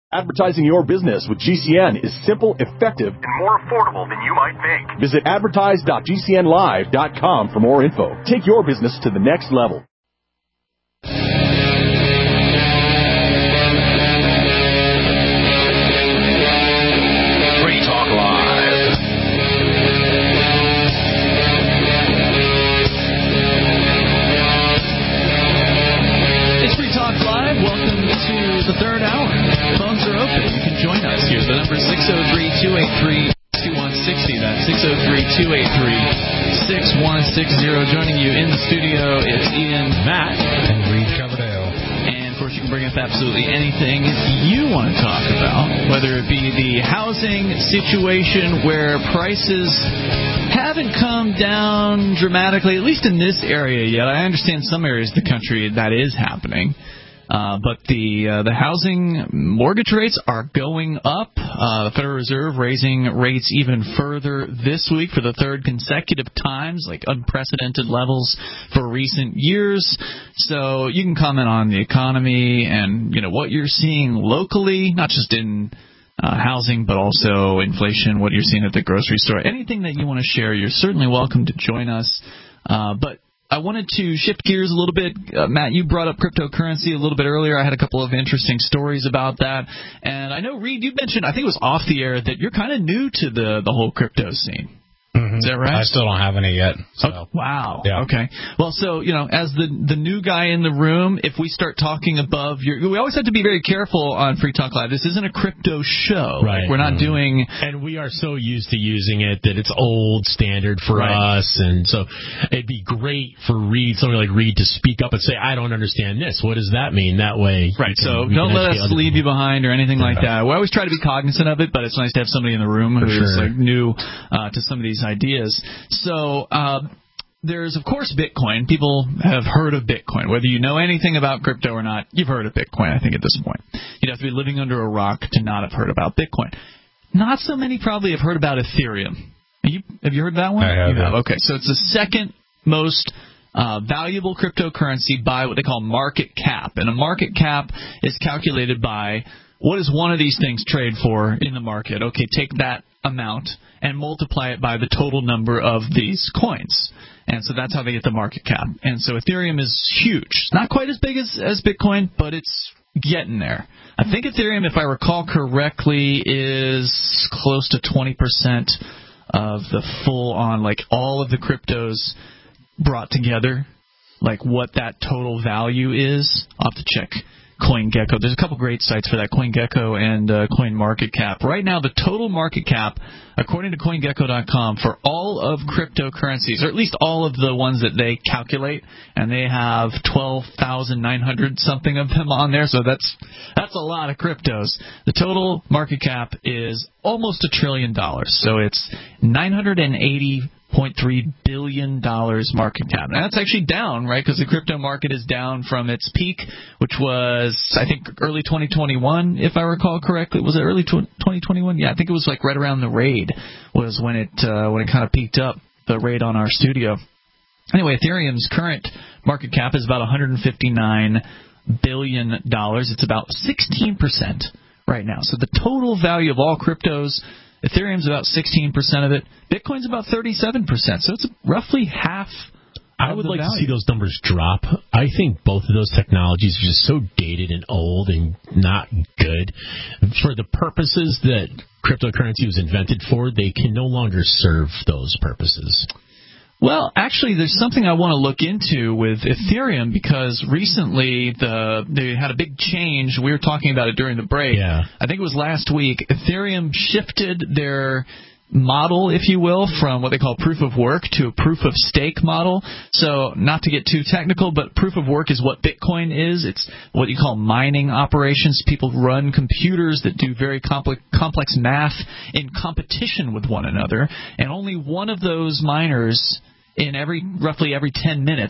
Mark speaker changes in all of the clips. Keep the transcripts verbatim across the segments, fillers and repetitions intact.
Speaker 1: Advertising your business with G C N is simple, effective, and more affordable than you might think. Visit advertise dot g c n live dot com for more info. Take your business to the next level.
Speaker 2: Free Talk Live.
Speaker 3: It's Free Talk Live. Welcome to the third hour. Phones are open. You can join us. Here's the number six oh three, two eight three, two one six oh. That's six oh three, two eight three, six one six oh. Joining you in the studio, it's Ian, Matt,
Speaker 4: and Reed Coverdale.
Speaker 3: And, of course, you can bring up absolutely anything you want to talk about, whether it be the housing situation where prices haven't come down dramatically, at least in this area yet. I understand some areas of the country that is happening. Uh, but the uh, the housing mortgage rates are going up. Uh, the Federal Reserve raising rates even further this week for the third consecutive times, like unprecedented levels for recent years. So you can comment on the economy and, you know, what you're seeing locally, not just in uh, housing, but also inflation, what you're seeing at the grocery store. Anything that you want to share, you're certainly welcome to join us. Uh, but I wanted to shift gears a little bit. Uh, Matt, you brought up cryptocurrency a little bit earlier. I had a couple of interesting stories about that. And I know, Reed, you mentioned, I think it was off the air, that you're kind of new to the, the whole crypto scene.
Speaker 4: Mm-hmm.
Speaker 3: Is that right?
Speaker 4: I still don't have any yet. So.
Speaker 3: Oh, wow.
Speaker 4: Yeah.
Speaker 3: Okay. Well, so, you know, as the the new guy in the room, if we start talking above your... We always have to be very careful on Free Talk Live. This isn't a crypto show.
Speaker 4: Right.
Speaker 3: Like, we're not mm-hmm. doing...
Speaker 4: And we are so used to using it that it's old standard for right. us. And so it'd be great for Reed, somebody like Reed, to speak up and say, I don't understand this. What does that mean? That way...
Speaker 3: Right. So don't let us leave you behind or anything yeah. like that. We always try to be cognizant of it, but it's nice to have somebody in the room who's sure. like new uh, to some of these ideas. So uh, there's, of course, Bitcoin. People have heard of Bitcoin. Whether you know anything about crypto or not, you've heard of Bitcoin, I think, at this point. You'd have to be living under a rock to not have heard about Bitcoin. Not so many probably have heard about Ethereum. Have you, have you heard that one?
Speaker 4: I have.
Speaker 3: You have. Okay, so it's the second most uh, valuable cryptocurrency by what they call market cap. And a market cap is calculated by what does one of these things trade for in the market. Okay, take that amount and multiply it by the total number of these coins. And so that's how they get the market cap. And so Ethereum is huge. It's not quite as big as, as Bitcoin, but it's getting there. I think Ethereum, if I recall correctly, is close to twenty percent of the full-on, like all of the cryptos brought together, like what that total value is. I'll have to check CoinGecko. There's a couple great sites for that, CoinGecko and uh, CoinMarketCap. Right now, the total market cap, according to CoinGecko dot com, for all of cryptocurrencies, or at least all of the ones that they calculate, and they have twelve thousand nine hundred something of them on there, so that's that's a lot of cryptos. The total market cap is almost a trillion dollars, so it's nine hundred eighty point three billion dollars market cap. Now, that's actually down, right, because the crypto market is down from its peak, which was, I think, early twenty twenty-one, if I recall correctly. Was it early twenty twenty-one? Yeah, I think it was like right around the raid was when it uh, when it kind of peaked up, the raid on our studio. Anyway, Ethereum's current market cap is about one hundred fifty-nine billion dollars. It's about sixteen percent right now. So the total value of all cryptos, Ethereum's about sixteen percent of it. Bitcoin's about thirty-seven percent. So it's roughly half.
Speaker 4: I would like
Speaker 3: value.
Speaker 4: to see those numbers drop. I think both of those technologies are just so dated and old and not good. For the purposes that cryptocurrency was invented for, they can no longer serve those purposes.
Speaker 3: Well, actually, there's something I want to look into with Ethereum, because recently the they had a big change. We were talking about it during the break.
Speaker 4: Yeah.
Speaker 3: I think it was last week. Ethereum shifted their model, if you will, from what they call proof of work to a proof of stake model. So not to get too technical, but proof of work is what Bitcoin is. It's what you call mining operations. People run computers that do very complex, complex math in competition with one another, and only one of those miners in every roughly every ten minutes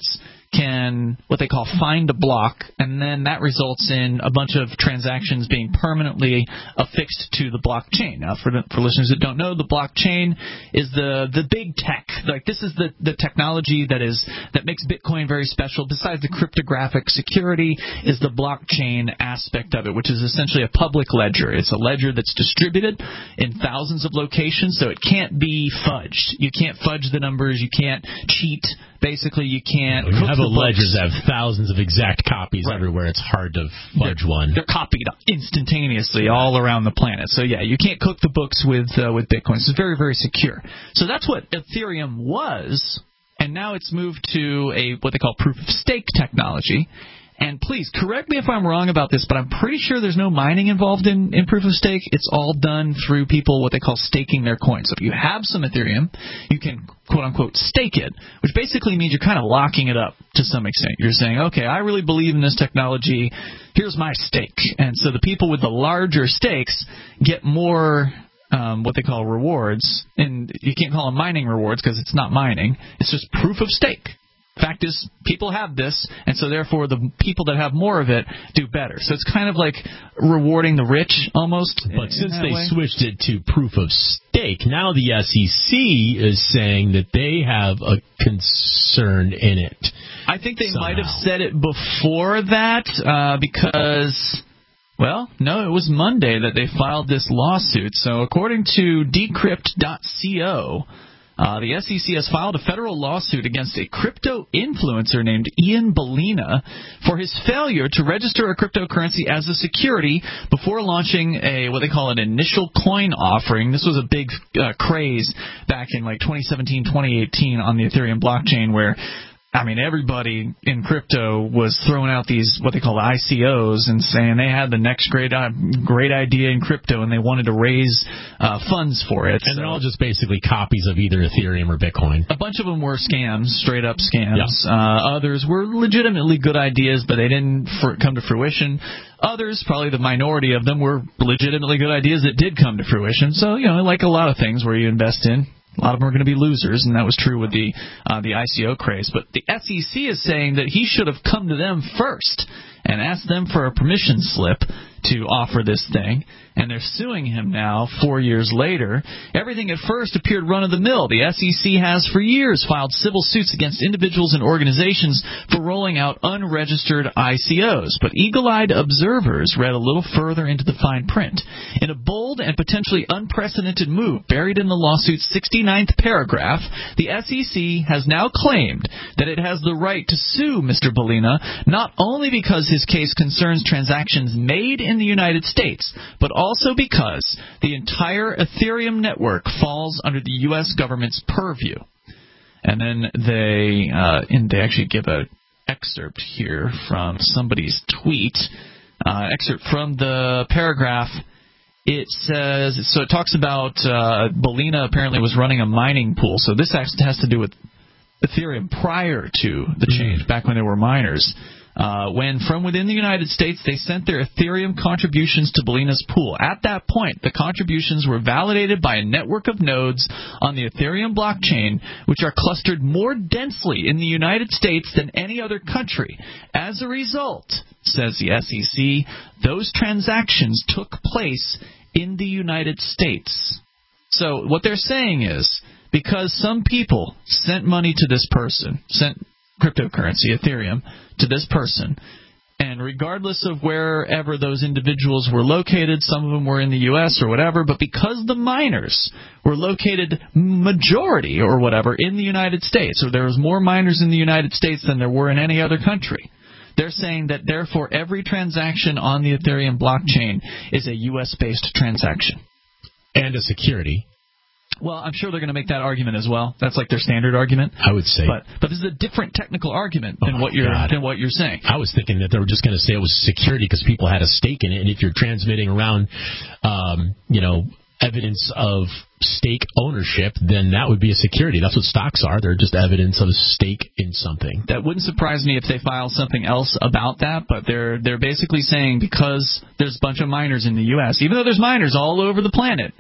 Speaker 3: can, what they call, find a block, and then that results in a bunch of transactions being permanently affixed to the blockchain. Now, for, the, for listeners that don't know, the blockchain is the, the big tech. Like, this is the, the technology that is that makes Bitcoin very special. Besides the cryptographic security is the blockchain aspect of it, which is essentially a public ledger. It's a ledger that's distributed in thousands of locations, so it can't be fudged. You can't fudge the numbers. You can't cheat. Basically, you can't.
Speaker 4: When you have a ledger
Speaker 3: books.
Speaker 4: that have thousands of exact copies
Speaker 3: right.
Speaker 4: everywhere, it's hard to fudge
Speaker 3: they're,
Speaker 4: one.
Speaker 3: They're copied instantaneously all around the planet. So yeah, you can't cook the books with uh, with Bitcoin. So it's very, very secure. So that's what Ethereum was, and now it's moved to a what they call proof of stake technology. And please, correct me if I'm wrong about this, but I'm pretty sure there's no mining involved in, in proof of stake. It's all done through people, what they call staking their coins. So if you have some Ethereum, you can, quote-unquote, stake it, which basically means you're kind of locking it up to some extent. You're saying, okay, I really believe in this technology. Here's my stake. And so the people with the larger stakes get more... Um, what they call rewards. And you can't call them mining rewards because it's not mining. It's just proof of stake. Fact is, people have this, and so therefore the people that have more of it do better. So it's kind of like rewarding the rich almost.
Speaker 4: But since they way. switched it to proof of stake, now the S E C is saying that they have a concern in it.
Speaker 3: I think they
Speaker 4: somehow.
Speaker 3: might have said it before that uh, because... Well, no, it was Monday that they filed this lawsuit. So according to decrypt dot co, uh, the S E C has filed a federal lawsuit against a crypto influencer named Ian Bellina for his failure to register a cryptocurrency as a security before launching a what they call an initial coin offering. This was a big uh, craze back in like twenty seventeen, twenty eighteen on the Ethereum blockchain where I mean, everybody in crypto was throwing out these, what they call I C Os, and saying they had the next great uh, great idea in crypto, and they wanted to raise uh, funds for it.
Speaker 4: And
Speaker 3: so,
Speaker 4: they're all just basically copies of either Ethereum or Bitcoin.
Speaker 3: A bunch of them were scams, straight-up scams.
Speaker 4: Yeah.
Speaker 3: Uh, others were legitimately good ideas, but they didn't fr- come to fruition. Others, probably the minority of them, were legitimately good ideas that did come to fruition. So, you know, like a lot of things where you invest in, a lot of them are going to be losers, and that was true with the uh, the I C O craze. But the S E C is saying that he should have come to them first and asked them for a permission slip to offer this thing, and they're suing him now four years later. Everything at first appeared run-of-the-mill. The S E C has for years filed civil suits against individuals and organizations for rolling out unregistered I C Os, but eagle-eyed observers read a little further into the fine print. In a bold and potentially unprecedented move buried in the lawsuit's sixty-ninth paragraph, the S E C has now claimed that it has the right to sue Mister Bellina not only because his case concerns transactions made in the United States, but also because the entire Ethereum network falls under the U S government's purview. And then they uh, and they actually give an excerpt here from somebody's tweet, uh, excerpt from the paragraph. It says, so it talks about uh, Bellina apparently was running a mining pool. So this actually has to do with Ethereum prior to the change, back when there were miners. Uh, when from within the United States they sent their Ethereum contributions to Bellina's pool. At that point, the contributions were validated by a network of nodes on the Ethereum blockchain, which are clustered more densely in the United States than any other country. As a result, says the S E C, those transactions took place in the United States. So what they're saying is, because some people sent money to this person, sent cryptocurrency, Ethereum, to this person, and regardless of wherever those individuals were located, some of them were in the U S or whatever, but because the miners were located majority or whatever in the United States, or there was more miners in the United States than there were in any other country, they're saying that therefore every transaction on the Ethereum blockchain is a U S-based transaction.
Speaker 4: And a security.
Speaker 3: Well, I'm sure they're going to make that argument as well. That's like their standard argument.
Speaker 4: I would say.
Speaker 3: But but this is a different technical argument than
Speaker 4: oh
Speaker 3: what you're
Speaker 4: God.
Speaker 3: than what you're saying.
Speaker 4: I was thinking that they were just going to say it was security because people had a stake in it, and if you're transmitting around, um, you know, evidence of stake ownership, then that would be a security. That's what stocks are. They're just evidence of stake in something.
Speaker 3: That wouldn't surprise me if they filed something else about that, but they're they're basically saying because there's a bunch of miners in the U S, even though there's miners all over the planet,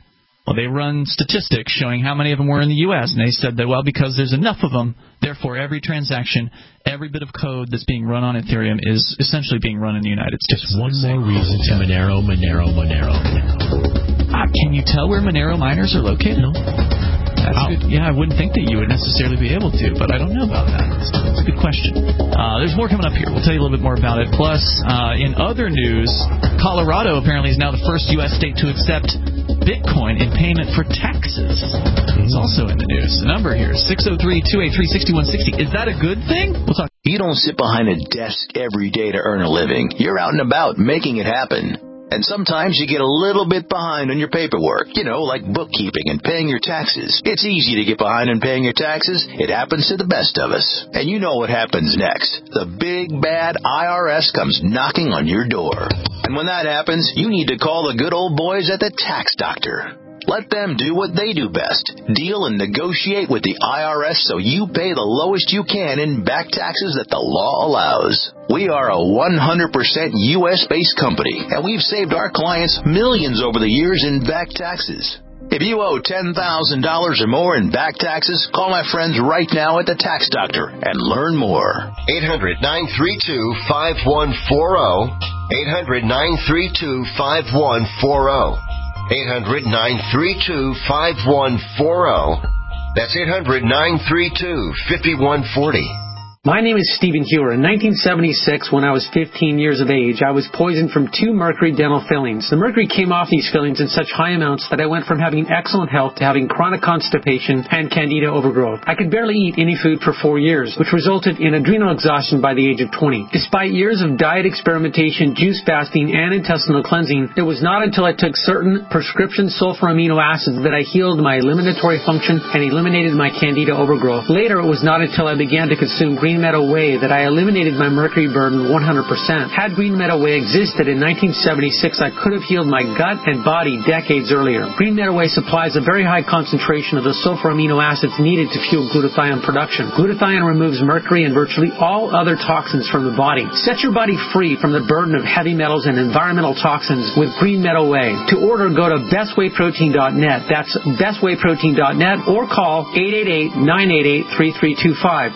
Speaker 3: Well, they run statistics showing how many of them were in the U S, and they said that, well, because there's enough of them, therefore every transaction, every bit of code that's being run on Ethereum is essentially being run in the United States.
Speaker 4: Just one more reason to Monero, Monero, Monero, Monero.
Speaker 3: Uh, can you tell where Monero miners are located?
Speaker 4: No.
Speaker 3: That's good. Yeah, I wouldn't think that you would necessarily be able to, but I don't know about that. That's, that's a good question. Uh, there's more coming up here. We'll tell you a little bit more about it. Plus, uh, in other news, Colorado apparently is now the first U S state to accept Bitcoin in payment for taxes. It's also in the news. The number here is six oh three, two eight three, six one six oh. Is that a good thing? We'll talk.
Speaker 2: You don't sit behind a desk every day to earn a living. You're out and about making it happen. And sometimes you get a little bit behind on your paperwork, you know, like bookkeeping and paying your taxes. It's easy to get behind on paying your taxes. It happens to the best of us. And you know what happens next. The big, bad I R S comes knocking on your door. And when that happens, you need to call the good old boys at the Tax Doctor. Let them do what they do best. Deal and negotiate with the I R S so you pay the lowest you can in back taxes that the law allows. We are a one hundred percent U S-based company, and we've saved our clients millions over the years in back taxes. If you owe ten thousand dollars or more in back taxes, call my friends right now at the Tax Doctor and learn more.
Speaker 5: eight hundred, nine three two, five one four zero. eight hundred, nine three two, five one four zero. eight hundred, nine three two, five one four zero. That's eight hundred, nine three two, five one four zero.
Speaker 6: My name is Stephen Hewer. In nineteen seventy-six, when I was fifteen years of age, I was poisoned from two mercury dental fillings. The mercury came off these fillings in such high amounts that I went from having excellent health to having chronic constipation and candida overgrowth. I could barely eat any food for four years, which resulted in adrenal exhaustion by the age of twenty. Despite years of diet experimentation, juice fasting, and intestinal cleansing, it was not until I took certain prescription sulfur amino acids that I healed my eliminatory function and eliminated my candida overgrowth. Later, it was not until I began to consume Green Meadow Whey that I eliminated my mercury burden one hundred percent. Had Green Meadow Whey existed in nineteen seventy-six, I could have healed my gut and body decades earlier. Green Meadow Whey supplies a very high concentration of the sulfur amino acids needed to fuel glutathione production. Glutathione removes mercury and virtually all other toxins from the body. Set your body free from the burden of heavy metals and environmental toxins with Green Meadow Whey. To order, go to best way protein dot net. That's best way protein dot net or call eight eight eight, nine eight eight, three three two five.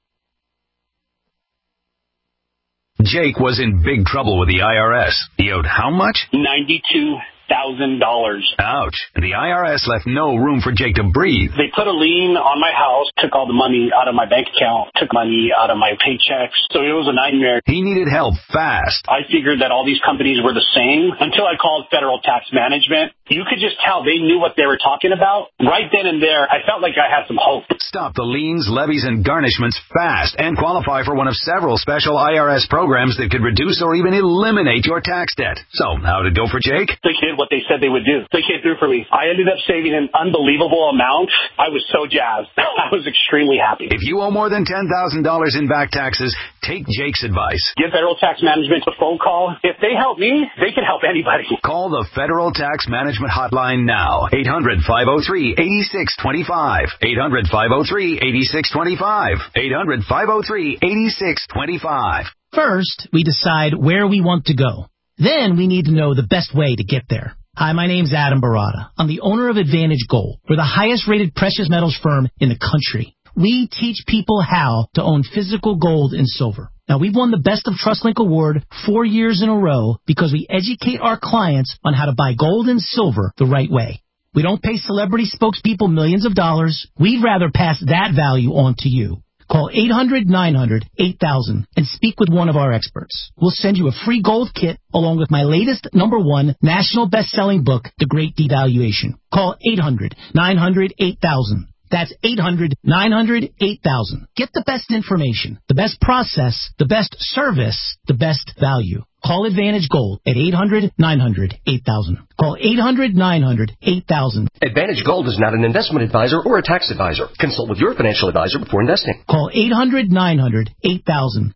Speaker 1: Jake was in big trouble with the I R S. He owed how much?
Speaker 7: ninety-two thousand dollars.
Speaker 1: Ouch. The I R S left no room for Jake to breathe.
Speaker 7: They put a lien on my house, took all the money out of my bank account, took money out of my paychecks. So it was a nightmare.
Speaker 1: He needed help fast.
Speaker 7: I figured that all these companies were the same until I called Federal Tax Management. You could just tell they knew what they were talking about. Right then and there, I felt like I had some hope.
Speaker 1: Stop the liens, levies, and garnishments fast and qualify for one of several special I R S programs that could reduce or even eliminate your tax debt. So, how did it go for Jake?
Speaker 7: They did what they said they would do. They came through for me. I ended up saving an unbelievable amount. I was so jazzed. I was extremely happy.
Speaker 1: If you owe more than ten thousand dollars in back taxes, take Jake's advice.
Speaker 7: Give Federal Tax Management a phone call. If they help me, they can help anybody.
Speaker 1: Call the Federal Tax Management Hotline now. eight hundred, five oh three, eight six two five. eight hundred, five oh three, eight six two five. eight hundred, five oh three, eight six two five.
Speaker 8: First, we decide where we want to go. Then we need to know the best way to get there. Hi, my name's Adam Barada. I'm the owner of Advantage Gold. We're the highest rated precious metals firm in the country. We teach people how to own physical gold and silver. Now, we've won the Best of TrustLink Award four years in a row because we educate our clients on how to buy gold and silver the right way. We don't pay celebrity spokespeople millions of dollars. We'd rather pass that value on to you. Call eight hundred, nine hundred, eight thousand and speak with one of our experts. We'll send you a free gold kit along with my latest number one national best-selling book, The Great Devaluation. Call eight hundred, nine hundred, eight thousand. That's eight hundred, nine hundred, eight thousand. Get the best information, the best process, the best service, the best value. Call Advantage Gold at eight hundred, nine hundred, eight thousand. Call eight hundred, nine hundred, eight thousand.
Speaker 9: Advantage Gold is not an investment advisor or a tax advisor. Consult with your financial advisor before investing.
Speaker 8: Call eight hundred, nine hundred, eight thousand.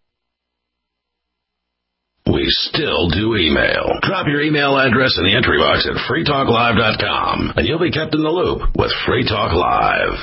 Speaker 2: We still do email. Drop your email address in the entry box at free talk live dot com, and you'll be kept in the loop with Free Talk Live.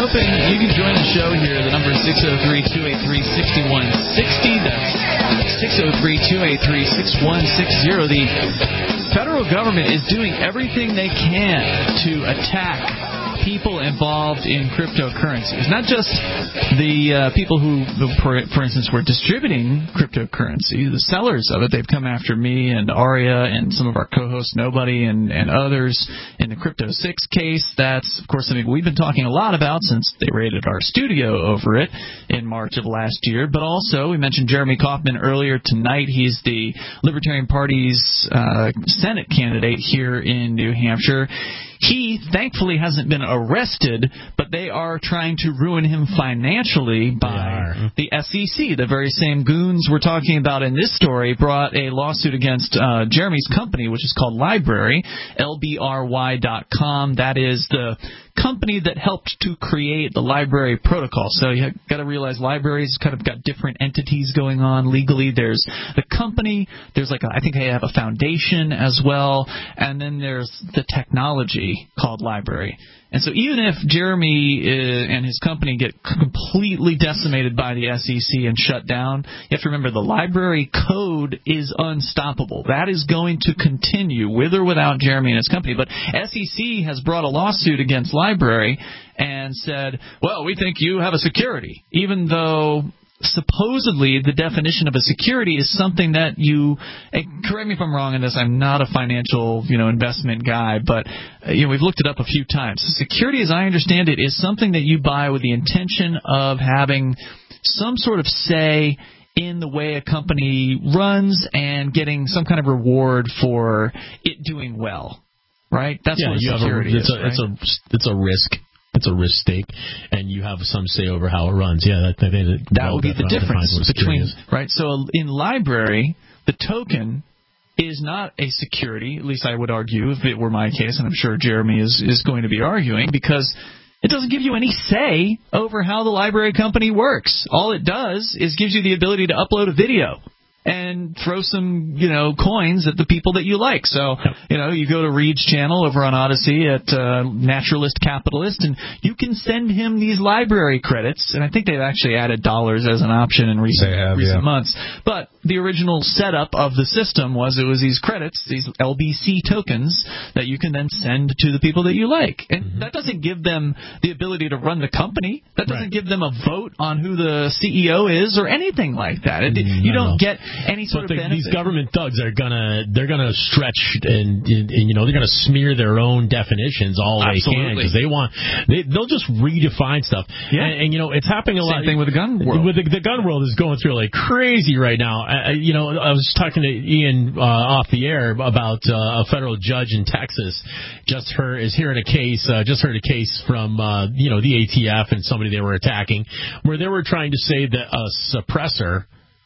Speaker 3: hoping you can join the show here. The number is six oh three, two eight three, six one six oh. That's six oh three, two eight three, six one six oh. The federal government is doing everything they can to attack people involved in cryptocurrencies. Not just the uh, people who, for, for instance, were distributing cryptocurrency, the sellers of it. They've come after me and Aria and some of our co-hosts, Nobody, and, and others in the Crypto six case. That's, of course, something we've been talking a lot about since they raided our studio over it in March of last year. But also, we mentioned Jeremy Kauffman earlier tonight. He's the Libertarian Party's uh, Senate candidate here in New Hampshire. He, thankfully, hasn't been arrested, but they are trying to ruin him financially by the S E C. The very same goons we're talking about in this story brought a lawsuit against uh, Jeremy's company, which is called LBRY, L B R Y dot com. That is the company that helped to create the LBRY protocol. So you got to realize LBRY's kind of got different entities going on legally. There's the company, there's like a, I think they have a foundation as well, and then there's the technology called LBRY. And so even if Jeremy uh, and his company get completely decimated by the S E C and shut down, you have to remember the LBRY code is unstoppable. That is going to continue with or without Jeremy and his company. But S E C has brought a lawsuit against LBRY and said, well, we think you have a security, even though supposedly the definition of a security is something that you, correct me if I'm wrong in this, I'm not a financial, you know, investment guy, but uh, you know, we've looked it up a few times. Security, as I understand it, is something that you buy with the intention of having some sort of say in the way a company runs and getting some kind of reward for it doing well, right? That's
Speaker 4: yeah,
Speaker 3: what
Speaker 4: you
Speaker 3: security
Speaker 4: have a, it's
Speaker 3: is,
Speaker 4: a,
Speaker 3: right?
Speaker 4: It's a, it's a risk. It's a risk stake, and you have some say over how it runs. Yeah, that, that, that,
Speaker 3: that would be the difference between, right? So in LBRY, the token is not a security, at least I would argue, if it were my case, and I'm sure Jeremy is, is going to be arguing, because it doesn't give you any say over how the LBRY company works. All it does is gives you the ability to upload a video and throw some, you know, coins at the people that you like. So, you know, you go to Reed's channel over on Odyssey at uh, Naturalist Capitalist, and you can send him these LBRY credits. And I think they've actually added dollars as an option in recent,
Speaker 10: have,
Speaker 3: recent
Speaker 10: yeah.
Speaker 3: months. But the original setup of the system was it was these credits, these L B C tokens, that you can then send to the people that you like. And mm-hmm. that doesn't give them the ability to run the company. That doesn't right. give them a vote on who the C E O is or anything like that. It, mm, you don't get any sort
Speaker 4: but
Speaker 3: of
Speaker 4: the,
Speaker 3: benefit.
Speaker 4: These government thugs are gonna they're gonna stretch and, and, and you know they're gonna smear their own definitions all
Speaker 3: Absolutely.
Speaker 4: they can because they want they they'll just redefine stuff.
Speaker 3: Yeah.
Speaker 4: And, and you know it's happening a
Speaker 3: Same
Speaker 4: lot.
Speaker 3: thing with the gun world.
Speaker 4: With the, the gun world is going through like crazy right now. I, you know I was talking to Ian uh, off the air about uh, a federal judge in Texas just heard is hearing a case uh, just heard a case from uh, you know the A T F and somebody they were attacking where they were trying to say that a suppressor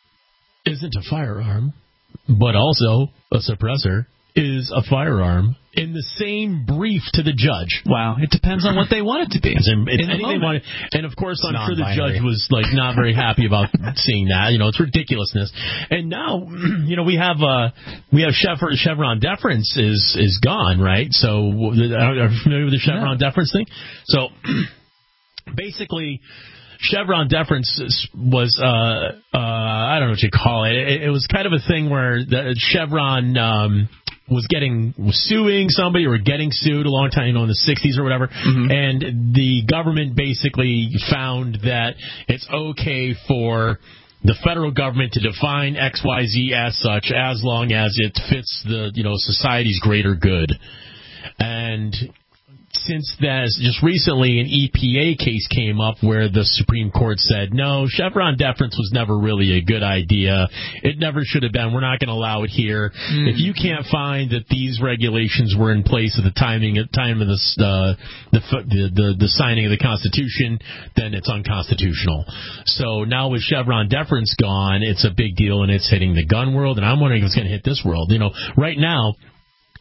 Speaker 4: isn't a firearm, but also a suppressor is a firearm in the same brief to the judge.
Speaker 3: Wow, it depends on what they want it to be.
Speaker 4: It's, it's
Speaker 3: in
Speaker 4: anything
Speaker 3: the
Speaker 4: they want it, and of course,
Speaker 10: it's
Speaker 4: I'm sure the
Speaker 10: non-binary.
Speaker 4: judge was like not very happy about seeing that. You know, it's ridiculousness. And now, you know, we have uh, we have Chevron, Chevron deference is is gone, right? So, are you familiar with the Chevron yeah. deference thing? So, basically, Chevron deference was, uh, uh, I don't know what you call it. It, it was kind of a thing where the Chevron um, was getting was suing somebody or getting sued a long time, you know, in the sixties or whatever. Mm-hmm. And the government basically found that it's okay for the federal government to define X Y Z as such as long as it fits the, you know, society's greater good. And since that, just recently an E P A case came up where the Supreme Court said, no, Chevron deference was never really a good idea. It never should have been. We're not going to allow it here. Mm. If you can't find that these regulations were in place at the timing at time of the, uh, the, the, the, the signing of the Constitution, then it's unconstitutional. So now with Chevron deference gone, it's a big deal, and it's hitting the gun world, and I'm wondering if it's going to hit this world. You know, right now,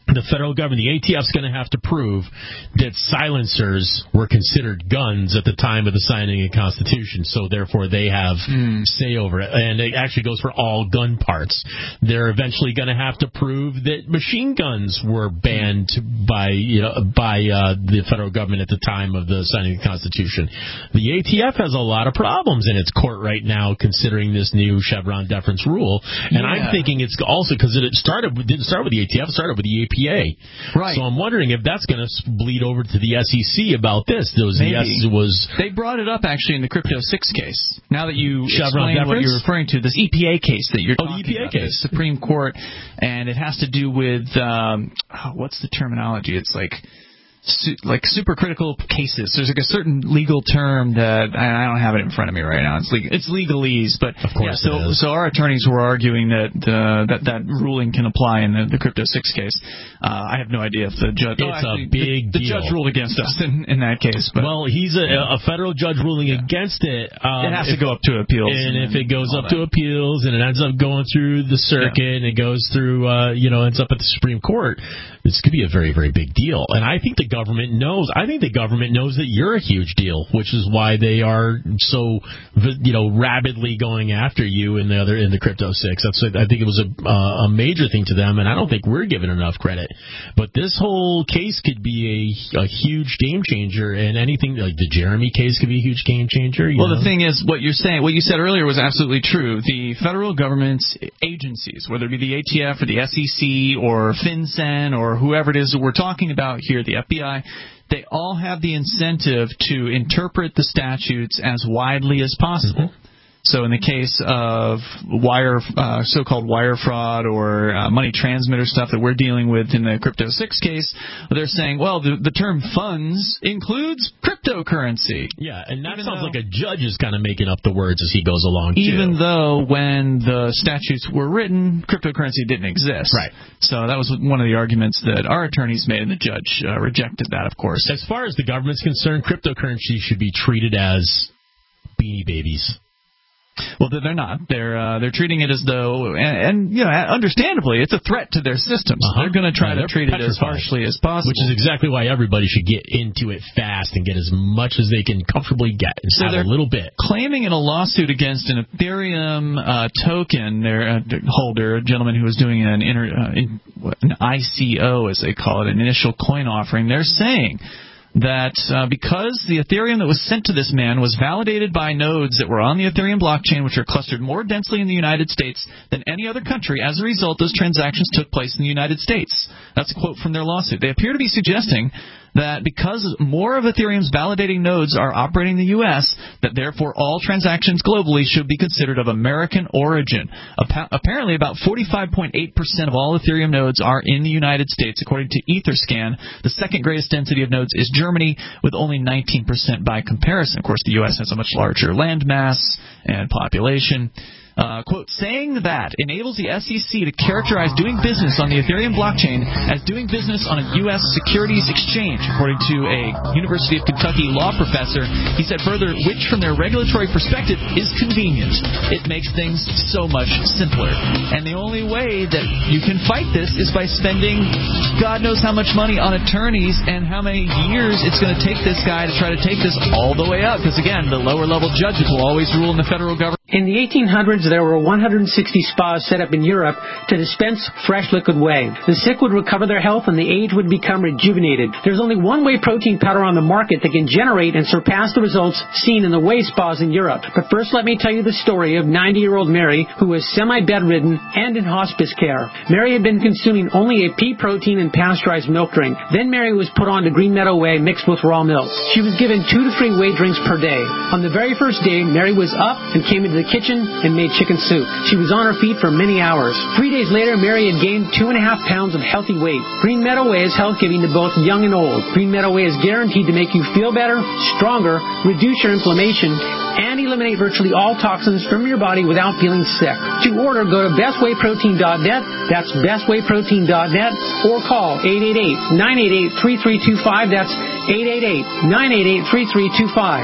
Speaker 4: the federal government, the A T F's going to have to prove that silencers were considered guns at the time of the signing of the Constitution, so therefore they have mm. say over it. And it actually goes for all gun parts. They're eventually going to have to prove that machine guns were banned by you know by uh, the federal government at the time of the signing of the Constitution. The A T F has a lot of problems in its court right now, considering this new Chevron deference rule. And yeah. I'm thinking it's also because it started didn't start with the A T F, it started with the A P A.
Speaker 3: Right.
Speaker 4: So I'm wondering if that's going to bleed over to the S E C about this. Those yes was
Speaker 3: they brought it up actually in the Crypto six case. Now that you
Speaker 4: Chevron
Speaker 3: explain
Speaker 4: deference?
Speaker 3: what you're referring to, this E P A case that you're
Speaker 4: oh,
Speaker 3: talking
Speaker 4: the E P A
Speaker 3: about,
Speaker 4: case,
Speaker 3: the Supreme Court, and it has to do with um, oh, what's the terminology? It's like. Su- like supercritical cases. There's like a certain legal term that I, I don't have it in front of me right now. It's legal. It's legalese, but
Speaker 4: of course.
Speaker 3: Yeah, so so our attorneys were arguing that uh, that that ruling can apply in the, the Crypto six case. Uh, I have no idea if the judge.
Speaker 4: It's
Speaker 3: oh, actually,
Speaker 4: a big
Speaker 3: the, the
Speaker 4: deal.
Speaker 3: judge ruled against us in, in that case. But,
Speaker 4: well, he's a,
Speaker 3: yeah.
Speaker 4: a federal judge ruling yeah. against it. Um,
Speaker 3: it has
Speaker 4: if,
Speaker 3: to go up to appeals,
Speaker 4: and, and if it goes up
Speaker 3: that.
Speaker 4: to appeals and it ends up going through the circuit yeah. and it goes through, uh, you know, ends up at the Supreme Court, this could be a very, very big deal. And I think the government knows. I think the government knows that you're a huge deal, which is why they are so, you know, rabidly going after you in the other in the Crypto six. That's I think it was a uh, a major thing to them, and I don't think we're given enough credit. But this whole case could be a, a huge game changer, and anything like the Jeremy case could be a huge game changer. You
Speaker 3: well,
Speaker 4: know?
Speaker 3: the thing is, what you're saying, what you said earlier was absolutely true. The federal government's agencies, whether it be the A T F or the S E C or FinCEN or whoever it is that we're talking about here, the F B I. They all have the incentive to interpret the statutes as widely as possible. Mm-hmm. So in the case of wire, uh, so-called wire fraud or uh, money transmitter stuff that we're dealing with in the Crypto six case, they're saying, well, the, the term funds includes cryptocurrency.
Speaker 4: Yeah, and that
Speaker 3: even
Speaker 4: sounds
Speaker 3: though,
Speaker 4: like a judge is kind of making up the words as he goes along, too.
Speaker 3: Even though when the statutes were written, cryptocurrency didn't exist.
Speaker 4: Right.
Speaker 3: So that was one of the arguments that our attorneys made, and the judge uh, rejected that, of course.
Speaker 4: As far as the government's concerned, cryptocurrency should be treated as Beanie Babies.
Speaker 3: Well, they're not. They're uh, they're treating it as though, and, and you know, understandably, it's a threat to their systems. Uh-huh. They're going to try yeah, to treat petrified. it as harshly as possible.
Speaker 4: Which is exactly why everybody should get into it fast and get as much as they can comfortably get and
Speaker 3: so
Speaker 4: have a little bit.
Speaker 3: Claiming in a lawsuit against an Ethereum uh, token their uh, holder, a gentleman who was doing an, inter, uh, in, an I C O, as they call it, an initial coin offering, they're saying that uh, because the Ethereum that was sent to this man was validated by nodes that were on the Ethereum blockchain, which are clustered more densely in the United States than any other country, as a result, those transactions took place in the United States. That's a quote from their lawsuit. They appear to be suggesting that because more of Ethereum's validating nodes are operating in the U S, that therefore all transactions globally should be considered of American origin. Apparently, about forty-five point eight percent of all Ethereum nodes are in the United States, according to Etherscan. The second greatest density of nodes is Germany, with only nineteen percent by comparison. Of course, the U S has a much larger land mass and population. Uh, quote, saying that enables the S E C to characterize doing business on the Ethereum blockchain as doing business on a U S securities exchange, according to a University of Kentucky law professor. He said further, which from their regulatory perspective is convenient. It makes things so much simpler. And the only way that you can fight this is by spending God knows how much money on attorneys and how many years it's going to take this guy to try to take this all the way up. Because, again, the lower-level judges will always rule in the federal government.
Speaker 6: In the eighteen hundreds, there were one hundred sixty spas set up in Europe to dispense fresh liquid whey. The sick would recover their health and the aged would become rejuvenated. There's only one whey protein powder on the market that can generate and surpass the results seen in the whey spas in Europe. But first, let me tell you the story of ninety-year-old Mary, who was semi-bedridden and in hospice care. Mary had been consuming only a pea protein and pasteurized milk drink. Then Mary was put on to Green Meadow Whey mixed with raw milk. She was given two to three whey drinks per day. On the very first day, Mary was up and came into the kitchen and made chicken soup. She was on her feet for many hours. Three days later, Mary had gained two and a half pounds of healthy weight. Green Meadow Whey is health-giving to both young and old. Green Meadow Whey is guaranteed to make you feel better, stronger, reduce your inflammation, and eliminate virtually all toxins from your body without feeling sick. To order, go to best whey protein dot net. That's best whey protein dot net, or call eight eight eight, nine eight eight, three three two five. That's eight eight eight, nine eight eight, three three two five.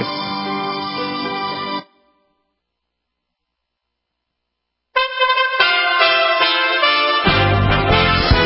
Speaker 10: U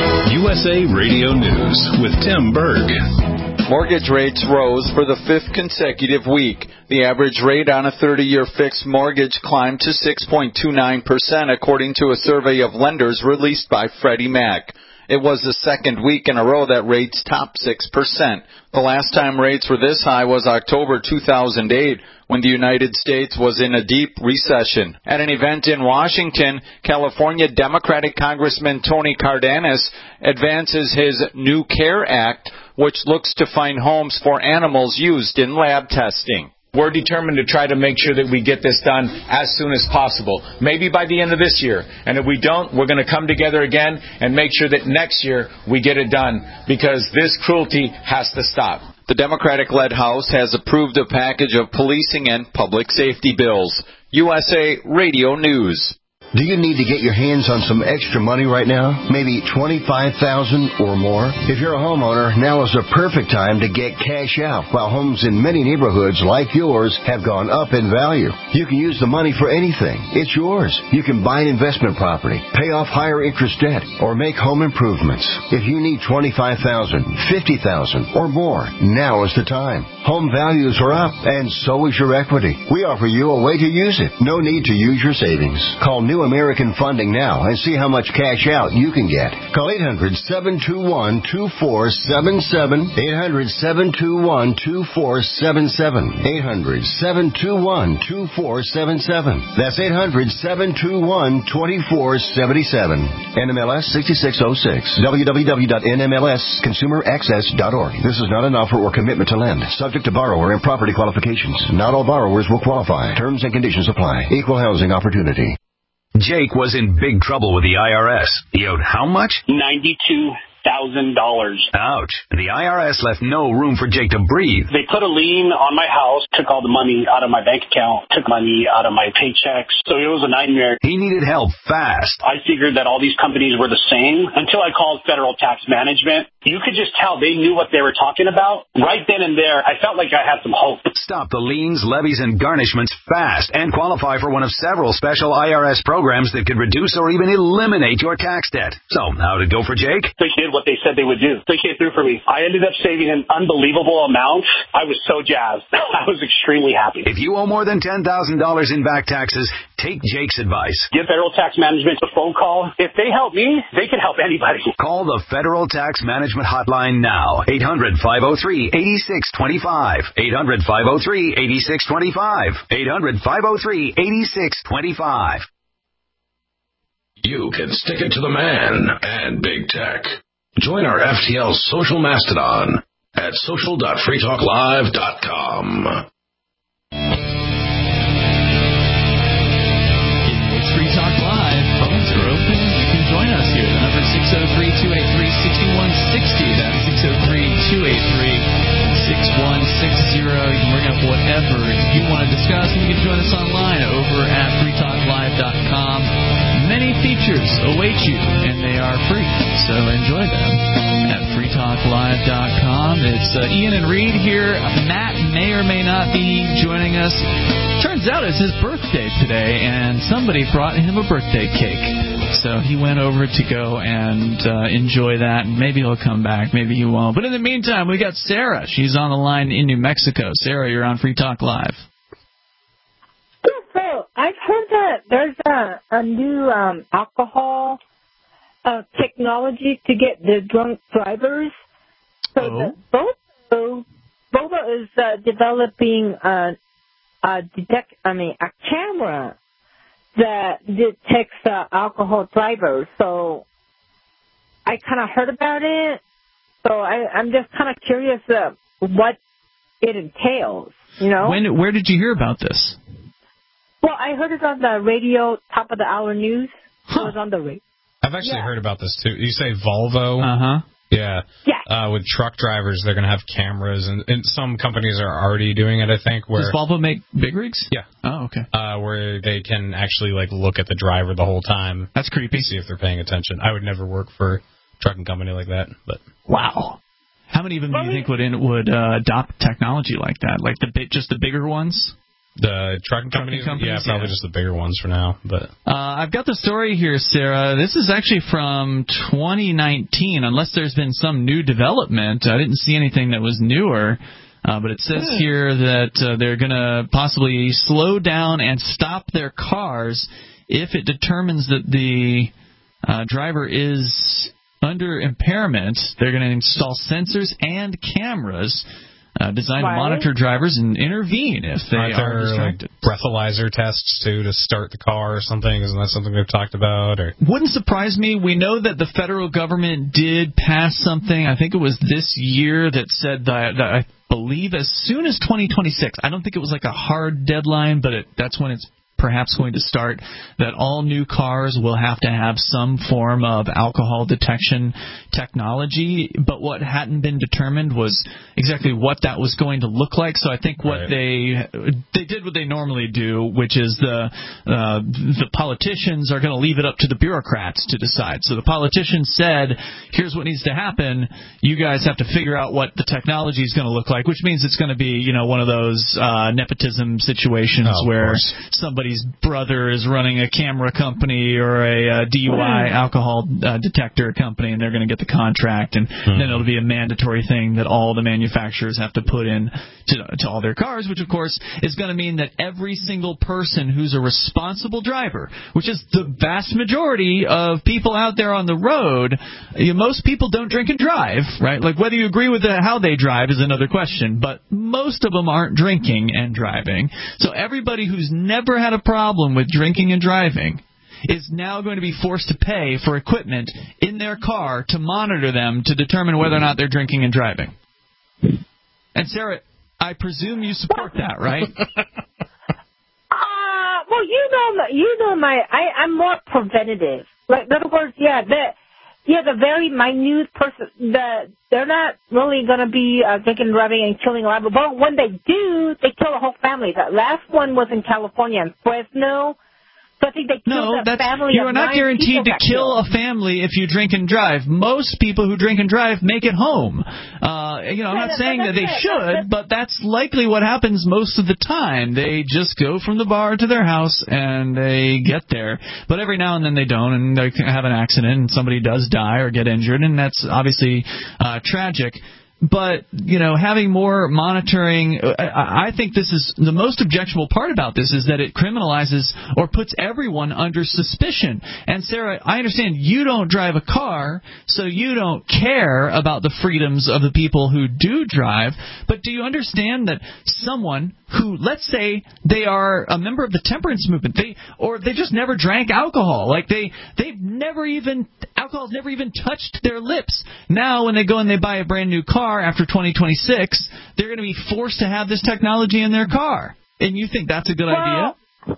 Speaker 10: S A Radio News with Tim Berg.
Speaker 11: Mortgage rates rose for the fifth consecutive week. The average rate on a thirty-year fixed mortgage climbed to six point two nine percent, according to a survey of lenders released by Freddie Mac. It was the second week in a row that rates topped six percent. The last time rates were this high was October two thousand eight, when the United States was in a deep recession. At an event in Washington, California Democratic Congressman Tony Cardenas advances his New Care Act, which looks to find homes for animals used in lab testing.
Speaker 12: We're determined to try to make sure that we get this done as soon as possible, maybe by the end of this year. And if we don't, we're going to come together again and make sure that next year we get it done, because this cruelty has to stop.
Speaker 11: The Democratic-led House has approved a package of policing and public safety bills. U S A Radio News.
Speaker 5: Do you need to get your hands on some extra money right now? Maybe twenty-five thousand dollars or more? If you're a homeowner, now is the perfect time to get cash out, while homes in many neighborhoods like yours have gone up in value. You can use the money for anything. It's yours. You can buy an investment property, pay off higher interest debt, or make home improvements. If you need twenty-five thousand dollars, fifty thousand dollars, or more, now is the time. Home values are up, and so is your equity. We offer you a way to use it. No need to use your savings. Call New American Funding now and see how much cash out you can get. Call eight hundred, seven two one, two four seven seven, eight hundred, seven two one, two four seven seven, eight hundred, seven two one, two four seven seven. That's eight hundred, seven two one, two four seven seven. N M L S sixty-six oh six. w w w dot n m l s consumer access dot org. This is not an offer or commitment to lend. Subject to borrower and property qualifications. Not all borrowers will qualify. Terms and conditions apply. Equal housing opportunity.
Speaker 1: Jake was in big trouble with the I R S. He owed how much?
Speaker 7: ninety-two thousand dollars.
Speaker 1: Ouch. The I R S left no room for Jake to breathe.
Speaker 7: They put a lien on my house, took all the money out of my bank account, took money out of my paychecks. So it was a nightmare.
Speaker 1: He needed help fast.
Speaker 7: I figured that all these companies were the same until I called Federal Tax Management. You could just tell they knew what they were talking about. Right then and there, I felt like I had some hope.
Speaker 1: Stop the liens, levies, and garnishments fast and qualify for one of several special I R S programs that could reduce or even eliminate your tax debt. So, how'd it go for Jake?
Speaker 7: They did what they said they would do. They came through for me. I ended up saving an unbelievable amount. I was so jazzed. I was extremely happy.
Speaker 1: If you owe more than ten thousand dollars in back taxes, take Jake's advice.
Speaker 7: Give Federal Tax Management a phone call. If they help me, they can help anybody.
Speaker 1: Call the Federal Tax Management Hotline now. eight hundred, five oh three, eight six two five. eight hundred, five oh three, eight six two five. eight hundred, five oh three, eight six two five.
Speaker 10: You can stick it to the man and big tech. Join our F T L social mastodon at social dot free talk live dot com.
Speaker 3: It's Free Talk Live. Phones are open. You can join us here. The number is six oh three, two eight three, six one six oh. That's six oh three, two eight three, six one six oh. You can bring up whatever you want to discuss, and you can join us online over at free talk live dot com. Many features await you, and they are free, so enjoy them at free talk live dot com. It's uh, Ian and Reed here. Matt may or may not be joining us. Turns out it's his birthday today, and somebody brought him a birthday cake. So he went over to go and uh, enjoy that, and maybe he'll come back, maybe he won't. But in the meantime, we got Sarah. She's on the line in New Mexico. Sarah, you're on Free Talk Live.
Speaker 13: So I've heard that there's a, a new um, alcohol uh, technology to get the drunk drivers. So oh. the Volvo, Volvo is uh, developing a, a detect, I mean, a camera that detects uh, alcohol drivers. So I kind of heard about it. So I, I'm just kind of curious uh, what it entails. You know,
Speaker 3: when where did you hear about this?
Speaker 13: Well, I heard it on the radio, top of the hour news. Huh. It was on the radio.
Speaker 14: I've actually yeah. heard about this, too. You say Volvo?
Speaker 3: Uh-huh.
Speaker 14: Yeah.
Speaker 13: Yeah.
Speaker 14: Uh, with truck drivers, they're going to have cameras, and, and some companies are already doing it, I think. Where,
Speaker 3: Does Volvo make big rigs?
Speaker 14: Yeah.
Speaker 3: Oh, okay.
Speaker 14: Uh, where they can actually, like, look at the driver the whole time.
Speaker 3: That's creepy.
Speaker 14: See if they're paying attention. I would never work for a trucking company like that, but...
Speaker 3: Wow. How many of them do you think would in, would uh, adopt technology like that? Like the just the bigger ones?
Speaker 14: The trucking companies,
Speaker 3: companies,
Speaker 14: yeah, probably
Speaker 3: yeah.
Speaker 14: just the bigger ones for now. But
Speaker 3: uh, I've got the story here, Sarah. This is actually from twenty nineteen, unless there's been some new development. I didn't see anything that was newer. Uh, but it says
Speaker 14: yeah.
Speaker 3: here that uh, they're going to possibly slow down and stop their cars if it determines that the uh, driver is under impairment. They're going to install sensors and cameras Uh, designed
Speaker 13: right.
Speaker 3: to monitor drivers and intervene if they
Speaker 14: Aren't
Speaker 3: are
Speaker 14: there,
Speaker 3: distracted.
Speaker 14: Like, breathalyzer tests, too, to start the car or something? Isn't that something we've talked about? Or
Speaker 3: Wouldn't surprise me. We know that the federal government did pass something, I think it was this year, that said that, that I believe as soon as twenty twenty-six, I don't think it was like a hard deadline, but it, that's when it's perhaps going to start, that all new cars will have to have some form of alcohol detection technology. But what hadn't been determined was exactly what that was going to look like. So I think what right. they they did what they normally do, which is the uh, the politicians are going to leave it up to the bureaucrats to decide. So the politicians said, here's what needs to happen. You guys have to figure out what the technology is going to look like, which means it's going to be, you know, one of those uh, nepotism situations
Speaker 14: oh,
Speaker 3: where somebody brother is running a camera company or a uh, D U I alcohol uh, detector company, and they're going to get the contract, and mm-hmm. then it'll be a mandatory thing that all the manufacturers have to put in to, to all their cars, which of course is going to mean that every single person who's a responsible driver, which is the vast majority of people out there on the road, you know, most people don't drink and drive, right? Like whether you agree with the, how they drive is another question, but most of them aren't drinking and driving. So everybody who's never had a problem with drinking and driving is now going to be forced to pay for equipment in their car to monitor them to determine whether or not they're drinking and driving. And Sarah, I presume you support that, right?
Speaker 13: Uh, well, you know, you know my, I, I'm more preventative. Like, in other words, yeah, the, yeah, the very minute person, the, they're not really going to be uh, drinking, driving, and killing a lot of people. But when they do, they kill a whole family. The last one was in California, in Fresno. So I think they killed
Speaker 3: no,
Speaker 13: a
Speaker 3: that's,
Speaker 13: family
Speaker 3: you are
Speaker 13: of
Speaker 3: not
Speaker 13: nine
Speaker 3: guaranteed to kill
Speaker 13: killed.
Speaker 3: a family if you drink and drive. Most people who drink and drive make it home. Uh, you know, I'm not saying that they should, but that's likely what happens most of the time. They just go from the bar to their house and they get there. But every now and then they don't, and they have an accident, and somebody does die or get injured, and that's obviously uh, tragic. But, you know, having more monitoring, I, I think this is the most objectionable part about this is that it criminalizes or puts everyone under suspicion. And, Sarah, I understand you don't drive a car, so you don't care about the freedoms of the people who do drive. But do you understand that someone who, let's say, they are a member of the temperance movement, they or they just never drank alcohol, like they, they've never even, alcohol's never even touched their lips. Now, when they go and they buy a brand new car, after twenty twenty-six, they're going to be forced to have this technology in their car. And you think that's a good
Speaker 13: well,
Speaker 3: idea?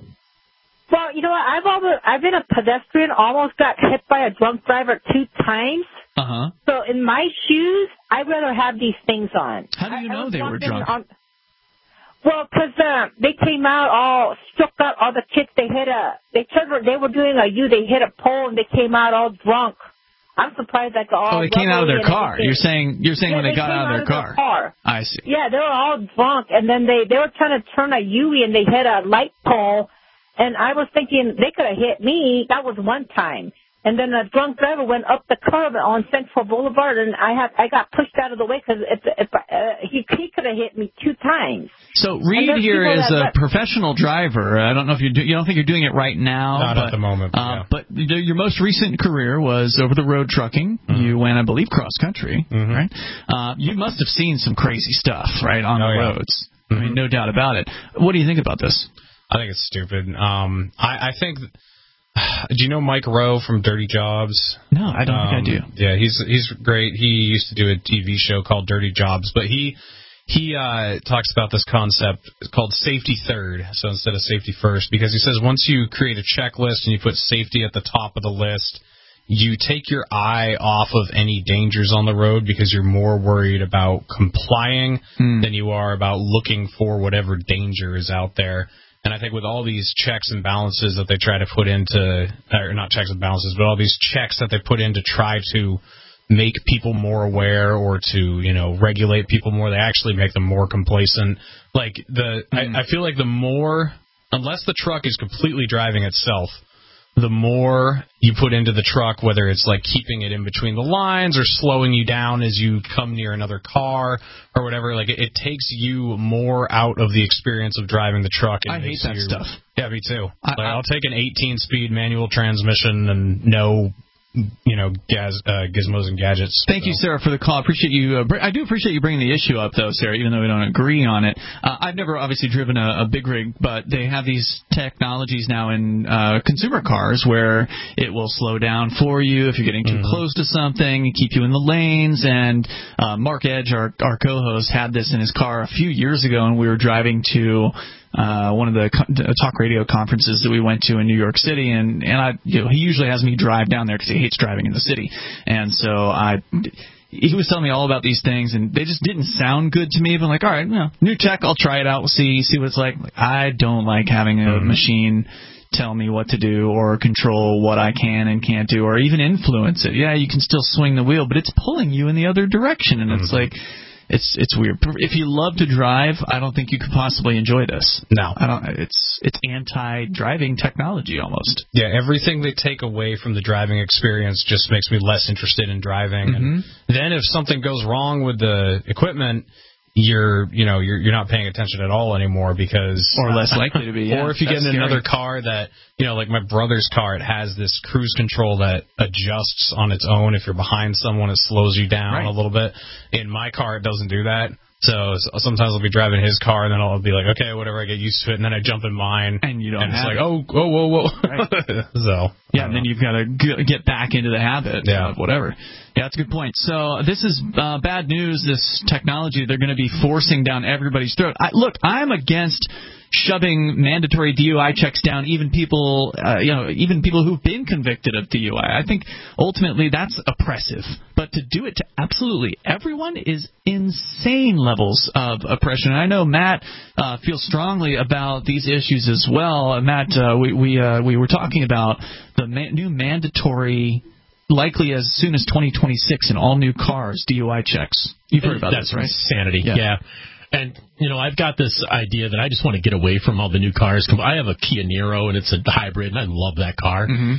Speaker 13: Well, you know what? I've almost, I've been a pedestrian, almost got hit by a drunk driver two times.
Speaker 3: Uh-huh.
Speaker 13: So in my shoes, I'd rather have these things on.
Speaker 3: How do you
Speaker 13: I,
Speaker 3: know
Speaker 13: I
Speaker 3: they were drunk?
Speaker 13: On, well, because uh, they came out all shook up, all the kids, they hit a, they, they were doing a U, they hit a pole, and they came out all drunk. I'm surprised that all.
Speaker 3: Oh, they came out of their car.
Speaker 13: Everything.
Speaker 3: You're saying you're saying
Speaker 13: yeah,
Speaker 3: when they,
Speaker 13: they
Speaker 3: got out of their
Speaker 13: of
Speaker 3: car.
Speaker 13: their car.
Speaker 3: I see.
Speaker 13: Yeah, they were all drunk, and then they they were trying to turn a U and they hit a light pole, and I was thinking they could have hit me. That was one time. And then a drunk driver went up the curb on Central Boulevard, and I had I got pushed out of the way because if, if, uh, he he could have hit me two times.
Speaker 3: So Reed here is a
Speaker 13: that,
Speaker 3: professional driver. I don't know if you do, you don't think you're doing it right now.
Speaker 14: Not
Speaker 3: but,
Speaker 14: at the moment. But,
Speaker 3: uh,
Speaker 14: yeah.
Speaker 3: but your most recent career was over the road trucking. Mm-hmm. You went, I believe, cross country, mm-hmm. right? Uh, you must have seen some crazy stuff, right, on
Speaker 14: oh,
Speaker 3: the
Speaker 14: yeah.
Speaker 3: roads. Mm-hmm. I mean, no doubt about it. What do you think about this?
Speaker 14: I think it's stupid. Um, I, I think. Th- Do you know Mike Rowe from Dirty Jobs?
Speaker 3: No, I don't um, think I do.
Speaker 14: Yeah, he's he's great. He used to do a T V show called Dirty Jobs, but he he uh, talks about this concept called safety third, so instead of safety first, because he says once you create a checklist and you put safety at the top of the list, you take your eye off of any dangers on the road because you're more worried about complying mm. than you are about looking for whatever danger is out there. And I think with all these checks and balances that they try to put into, or not checks and balances, but all these checks that they put in to try to make people more aware or to, you know, regulate people more. They actually make them more complacent. Like, the mm. I, I feel like the more, unless the truck is completely driving itself, the more you put into the truck, whether it's like keeping it in between the lines or slowing you down as you come near another car or whatever, like it, it takes you more out of the experience of driving the truck.
Speaker 3: I hate that
Speaker 14: you,
Speaker 3: stuff.
Speaker 14: Yeah, me too.
Speaker 3: I,
Speaker 14: like,
Speaker 3: I,
Speaker 14: I'll take an eighteen-speed manual transmission and no, you know, gaz, uh, gizmos and gadgets.
Speaker 3: Thank
Speaker 14: so.
Speaker 3: you, Sarah, for the call. I appreciate you. Uh, br- I do appreciate you bringing the issue up, though, Sarah, even though we don't agree on it. Uh, I've never obviously driven a, a big rig, but they have these technologies now in uh, consumer cars where it will slow down for you if you're getting too mm-hmm. close to something, keep you in the lanes. And uh, Mark Edge, our, our co-host, had this in his car a few years ago, and we were driving to Uh, one of the co- talk radio conferences that we went to in New York City, and and I, you know, he usually has me drive down there because he hates driving in the city, and so I, he was telling me all about these things, and they just didn't sound good to me. But I'm like, all right, well, new tech, I'll try it out, we'll see see what it's like. Like, I don't like having a mm-hmm. machine tell me what to do or control what I can and can't do, or even influence it. Yeah, you can still swing the wheel, but it's pulling you in the other direction, and mm-hmm. it's like. It's it's weird. If you love to drive, I don't think you could possibly enjoy this.
Speaker 14: No,
Speaker 3: I don't. It's it's anti-driving technology almost.
Speaker 14: Yeah, everything they take away from the driving experience just makes me less interested in driving.
Speaker 3: Mm-hmm.
Speaker 14: And then if something goes wrong with the equipment, you're you know you're you're not paying attention at all anymore because
Speaker 3: or less likely to be. Yeah,
Speaker 14: or if you get in
Speaker 3: scary.
Speaker 14: another car that you know like my brother's car, it has this cruise control that adjusts on its own. If you're behind someone, it slows you down
Speaker 3: right.
Speaker 14: a little bit. In my car, it doesn't do that. So sometimes I'll be driving his car, and then I'll be like, okay, whatever, I get used to it, and then I jump in mine,
Speaker 3: and you don't.
Speaker 14: And it's
Speaker 3: have
Speaker 14: like,
Speaker 3: it.
Speaker 14: oh, whoa, whoa, whoa.
Speaker 3: Right.
Speaker 14: so
Speaker 3: yeah, and then you've got to g- get back into the habit.
Speaker 14: Yeah,
Speaker 3: of whatever. Yeah, that's a good point. So this is uh, bad news. This technology they're going to be forcing down everybody's throat. I, look, I'm against shoving mandatory D U I checks down even people, uh, you know, even people who've been convicted of D U I. I think ultimately that's oppressive. But to do it to absolutely everyone is insane levels of oppression. And I know Matt uh, feels strongly about these issues as well. Uh, Matt, uh, we we uh, we were talking about the ma- new mandatory, likely as soon as twenty twenty-six in all new cars, D U I checks. You've heard about
Speaker 4: That's
Speaker 3: this, right?
Speaker 4: Insanity. Yeah. yeah. And, you know, I've got this idea that I just want to get away from all the new cars. I have a Kia Niro, and it's a hybrid, and I love that car.
Speaker 3: Mm-hmm.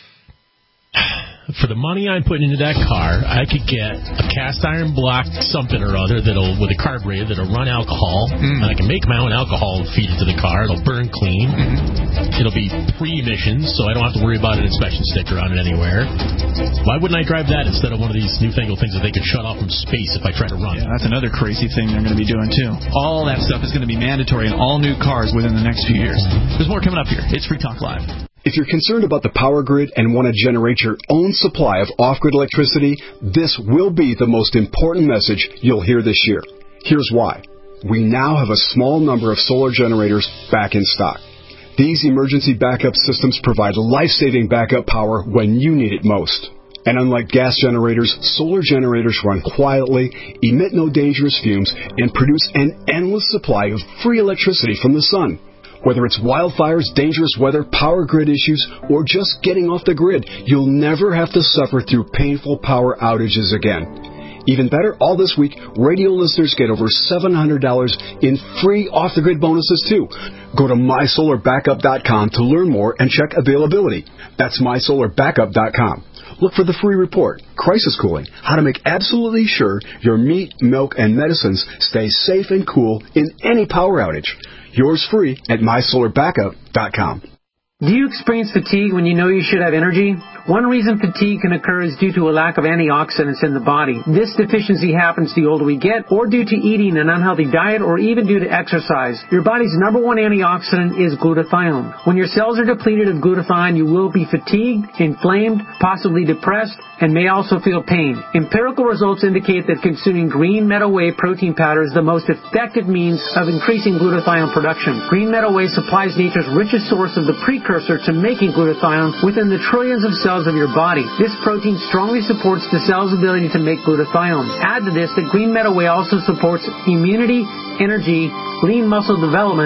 Speaker 4: For the money I'm putting into that car, I could get a cast iron block something or other that'll with a carburetor that'll run alcohol, mm. and I can make my own alcohol and feed it to the car. It'll burn clean. Mm-hmm. It'll be pre-emissions, so I don't have to worry about an inspection sticker on it anywhere. Why wouldn't I drive that instead of one of these newfangled things that they could shut off from space if I try to run?
Speaker 3: Yeah, that's another crazy thing they're going to be doing, too. All that stuff is going to be mandatory in all new cars within the next few years. There's more coming up here. It's Free Talk Live.
Speaker 15: If you're concerned about the power grid and want to generate your own supply of off-grid electricity, this will be the most important message you'll hear this year. Here's why. We now have a small number of solar generators back in stock. These emergency backup systems provide life-saving backup power when you need it most. And unlike gas generators, solar generators run quietly, emit no dangerous fumes, and produce an endless supply of free electricity from the sun. Whether it's wildfires, dangerous weather, power grid issues, or just getting off the grid, you'll never have to suffer through painful power outages again. Even better, all this week, radio listeners get over seven hundred dollars in free off-the-grid bonuses, too. Go to my solar backup dot com to learn more and check availability. That's my solar backup dot com. Look for the free report, Crisis Cooling, how to make absolutely sure your meat, milk, and medicines stay safe and cool in any power outage. Yours free at my solar backup dot com.
Speaker 6: Do you experience fatigue when you know you should have energy? One reason fatigue can occur is due to a lack of antioxidants in the body. This deficiency happens the older we get, or due to eating an unhealthy diet, or even due to exercise. Your body's number one antioxidant is glutathione. When your cells are depleted of glutathione, you will be fatigued, inflamed, possibly depressed, and may also feel pain. Empirical results indicate that consuming green meadow whey protein powder is the most effective means of increasing glutathione production. Green meadow whey supplies nature's richest source of the precursor to making glutathione within the trillions of cells of your body. This protein strongly supports the cell's ability to make glutathione. Add to this that green meadow whey also supports immunity, energy, lean muscle development,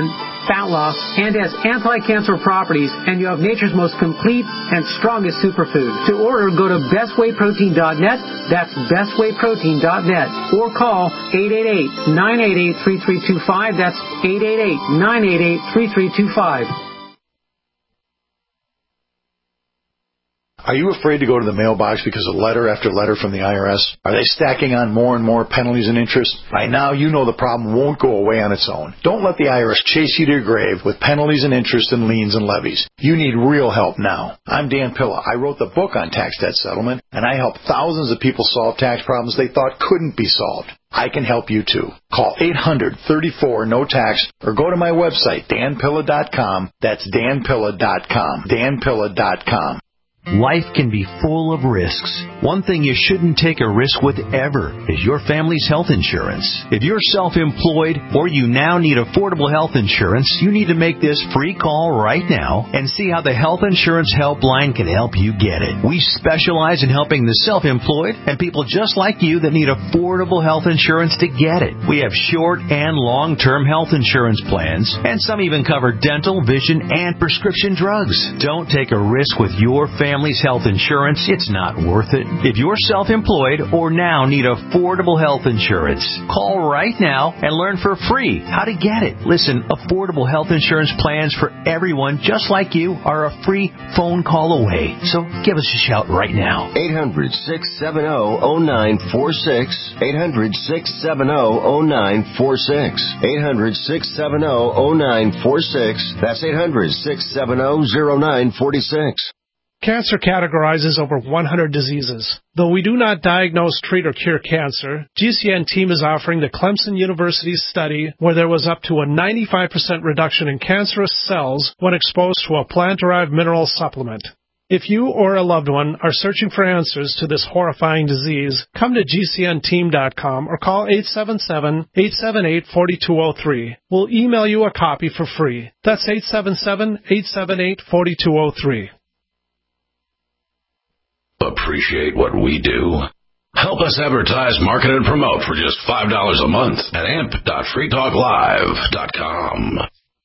Speaker 6: fat loss, and has anti-cancer properties, and you have nature's most complete and strongest superfood. To order, go to best way protein dot net. That's best way protein dot net. Or call eight eight eight, nine eight eight, three three two five. That's eight eight eight, nine eight eight, three three two five.
Speaker 16: Are you afraid to go to the mailbox because of letter after letter from the I R S? Are they stacking on more and more penalties and interest? By now, you know the problem won't go away on its own. Don't let the I R S chase you to your grave with penalties and interest and liens and levies. You need real help now. I'm Dan Pilla. I wrote the book on tax debt settlement, and I help thousands of people solve tax problems they thought couldn't be solved. I can help you too. Call eight hundred, thirty-four, no tax or go to my website, dan pilla dot com. That's dan pilla dot com. dan pilla dot com.
Speaker 17: Life can be full of risks. One thing you shouldn't take a risk with ever is your family's health insurance. If you're self-employed or you now need affordable health insurance, you need to make this free call right now and see how the Health Insurance Helpline can help you get it. We specialize in helping the self-employed and people just like you that need affordable health insurance to get it. We have short and long-term health insurance plans, and some even cover dental, vision, and prescription drugs. Don't take a risk with your family. Family's health insurance, it's not worth it. If you're self-employed or now need affordable health insurance, call right now and learn for free how to get it. Listen, affordable health insurance plans for everyone just like you are a free phone call away. So give us a shout right now.
Speaker 5: eight hundred, six seven zero, zero nine four six. eight hundred, six seven zero, zero nine four six. eight hundred, six seven zero, zero nine four six. That's eight hundred, six seven zero, zero nine four six.
Speaker 18: Cancer categorizes over one hundred diseases. Though we do not diagnose, treat, or cure cancer, G C N team is offering the Clemson University study where there was up to a ninety-five percent reduction in cancerous cells when exposed to a plant-derived mineral supplement. If you or a loved one are searching for answers to this horrifying disease, come to G C N team dot com or call eight seven seven, eight seven eight, four two zero three. We'll email you a copy for free. That's eight seven seven, eight seven eight, four two zero three.
Speaker 10: Appreciate what we do? Help us advertise, market, and promote for just five dollars a month at amp dot free talk live dot com.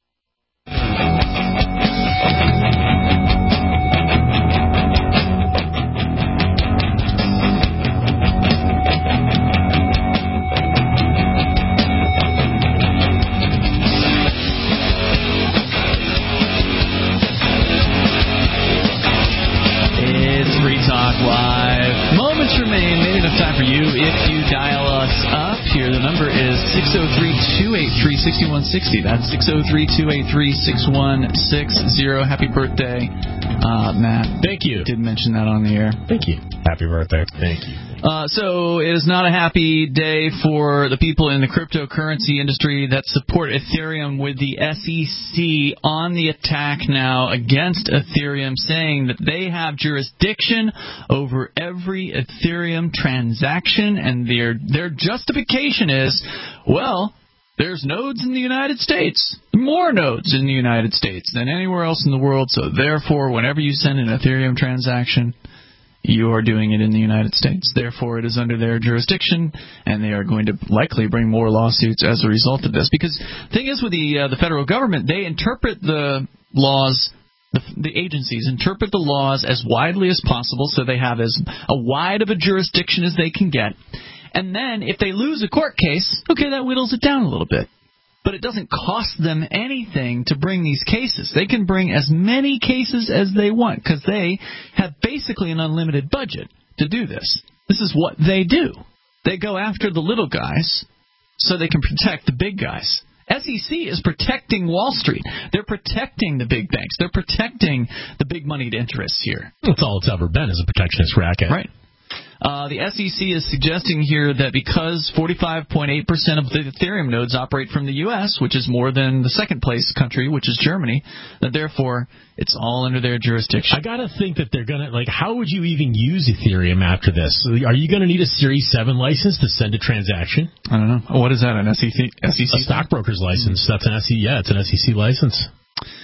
Speaker 3: Live. Moments remain. Maybe enough time for you if you dial us up here. The number is six oh three, two eight three, six one six oh. That's six oh three, two eight three, six one six oh. Happy birthday, uh, Matt.
Speaker 4: Thank you.
Speaker 3: Did mention that on the air.
Speaker 4: Thank you.
Speaker 14: Happy birthday.
Speaker 4: Thank you.
Speaker 3: Uh, so it is not a happy day for the people in the cryptocurrency industry that support Ethereum, with the S E C on the attack now against Ethereum, saying that they have jurisdiction over every Ethereum transaction, and their their justification is, well, there's nodes in the United States, more nodes in the United States than anywhere else in the world, so therefore whenever you send an Ethereum transaction, you are doing it in the United States. Therefore, it is under their jurisdiction, and they are going to likely bring more lawsuits as a result of this. Because the thing is with the uh, the federal government, they interpret the laws, the, the agencies interpret the laws as widely as possible, so they have as a wide of a jurisdiction as they can get. And then, if they lose a court case, okay, that whittles it down a little bit. But it doesn't cost them anything to bring these cases. They can bring as many cases as they want because they have basically an unlimited budget to do this. This is what they do. They go after the little guys so they can protect the big guys. S E C is protecting Wall Street. They're protecting the big banks. They're protecting the big moneyed interests here.
Speaker 4: That's all it's ever been, is a protectionist racket.
Speaker 3: Right. Uh, the S E C is suggesting here that because forty-five point eight percent of the Ethereum nodes operate from the U S, which is more than the second place country, which is Germany, that therefore it's all under their jurisdiction.
Speaker 4: I gotta think that they're gonna, like, how would you even use Ethereum after this? Are you gonna need a Series seven license to send a transaction?
Speaker 3: I don't know. What is that, an S E C? S E C
Speaker 4: a stockbroker's license. That's an S E C. Yeah, it's an S E C license.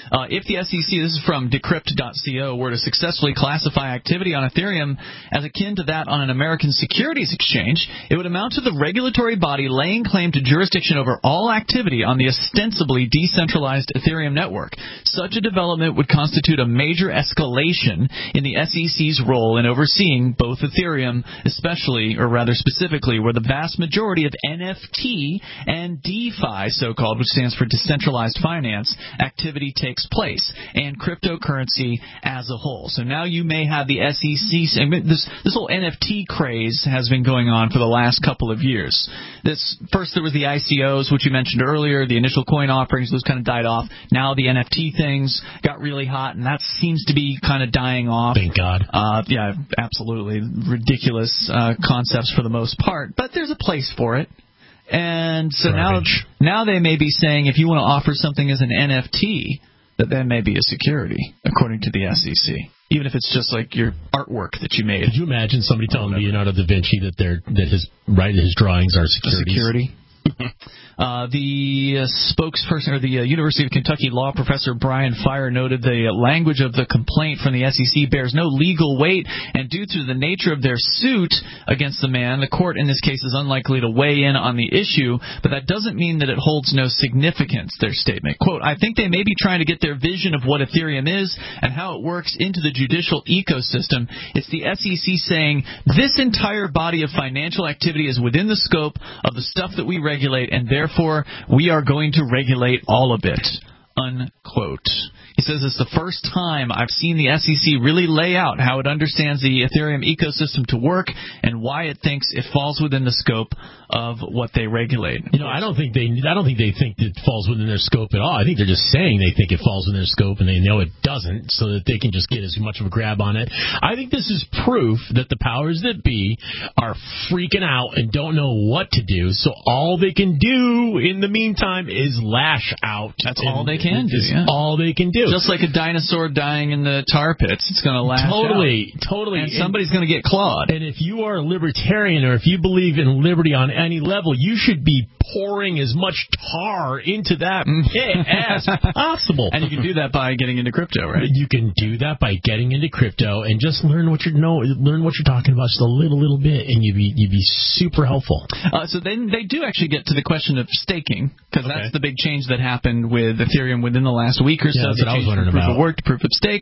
Speaker 3: Uh, if the S E C, this is from decrypt dot co, were to successfully classify activity on Ethereum as akin to that on an American securities exchange, it would amount to the regulatory body laying claim to jurisdiction over all activity on the ostensibly decentralized Ethereum network. Such a development would constitute a major escalation in the S E C's role in overseeing both Ethereum, especially, or rather specifically, where the vast majority of N F T and DeFi, so-called, which stands for decentralized finance, activity takes place, and cryptocurrency as a whole. So now you may have the S E C, this, this whole N F T craze has been going on for the last couple of years. This First there was the I C Os, which you mentioned earlier, the initial coin offerings, those kind of died off. Now the N F T things got really hot, and that seems to be kind of dying off.
Speaker 4: Thank God.
Speaker 3: Uh, yeah, absolutely. Ridiculous uh, concepts for the most part, but there's a place for it. And so Garbage. now now they may be saying if you want to offer something as an N F T, that that may be a security, according to the S E C. Even if it's just like your artwork that you made.
Speaker 4: Could you imagine somebody telling Leonardo da Vinci that they're that his right his drawings are securities?
Speaker 3: Security. Uh, the uh, spokesperson, or the uh, University of Kentucky law professor Brian Fire, noted the language of the complaint from the S E C bears no legal weight, and due to the nature of their suit against the man, the court in this case is unlikely to weigh in on the issue, but that doesn't mean that it holds no significance, their statement. Quote, I think they may be trying to get their vision of what Ethereum is and how it works into the judicial ecosystem. It's the S E C saying this entire body of financial activity is within the scope of the stuff that we regulate, and therefore we are going to regulate all of it, unquote. He says it's the first time I've seen the S E C really lay out how it understands the Ethereum ecosystem to work and why it thinks it falls within the scope of what they regulate.
Speaker 4: You know, I don't think they I don't think they think it falls within their scope at all. I think they're just saying they think it falls within their scope and they know it doesn't, so that they can just get as much of a grab on it. I think this is proof that the powers that be are freaking out and don't know what to do, so all they can do in the meantime is lash out.
Speaker 3: That's all they can do. Yeah.
Speaker 4: All they can do.
Speaker 3: Just like a dinosaur dying in the tar pits. It's going to lash
Speaker 4: totally,
Speaker 3: out.
Speaker 4: Totally,
Speaker 3: And somebody's going to get clawed.
Speaker 4: And if you are a libertarian or if you believe in liberty on any level, you should be pouring as much tar into that pit as possible.
Speaker 3: And you can do that by getting into crypto, right?
Speaker 4: You can do that by getting into crypto and just learn what you know, learn what you're talking about just a little, little bit, and you'd be you'd be super helpful.
Speaker 3: Uh, so then they do actually get to the question of staking, because okay. that's the big change that happened with Ethereum within the last week or so.
Speaker 4: Yeah, that's what I was wondering
Speaker 3: proof
Speaker 4: about.
Speaker 3: Of work to proof of stake,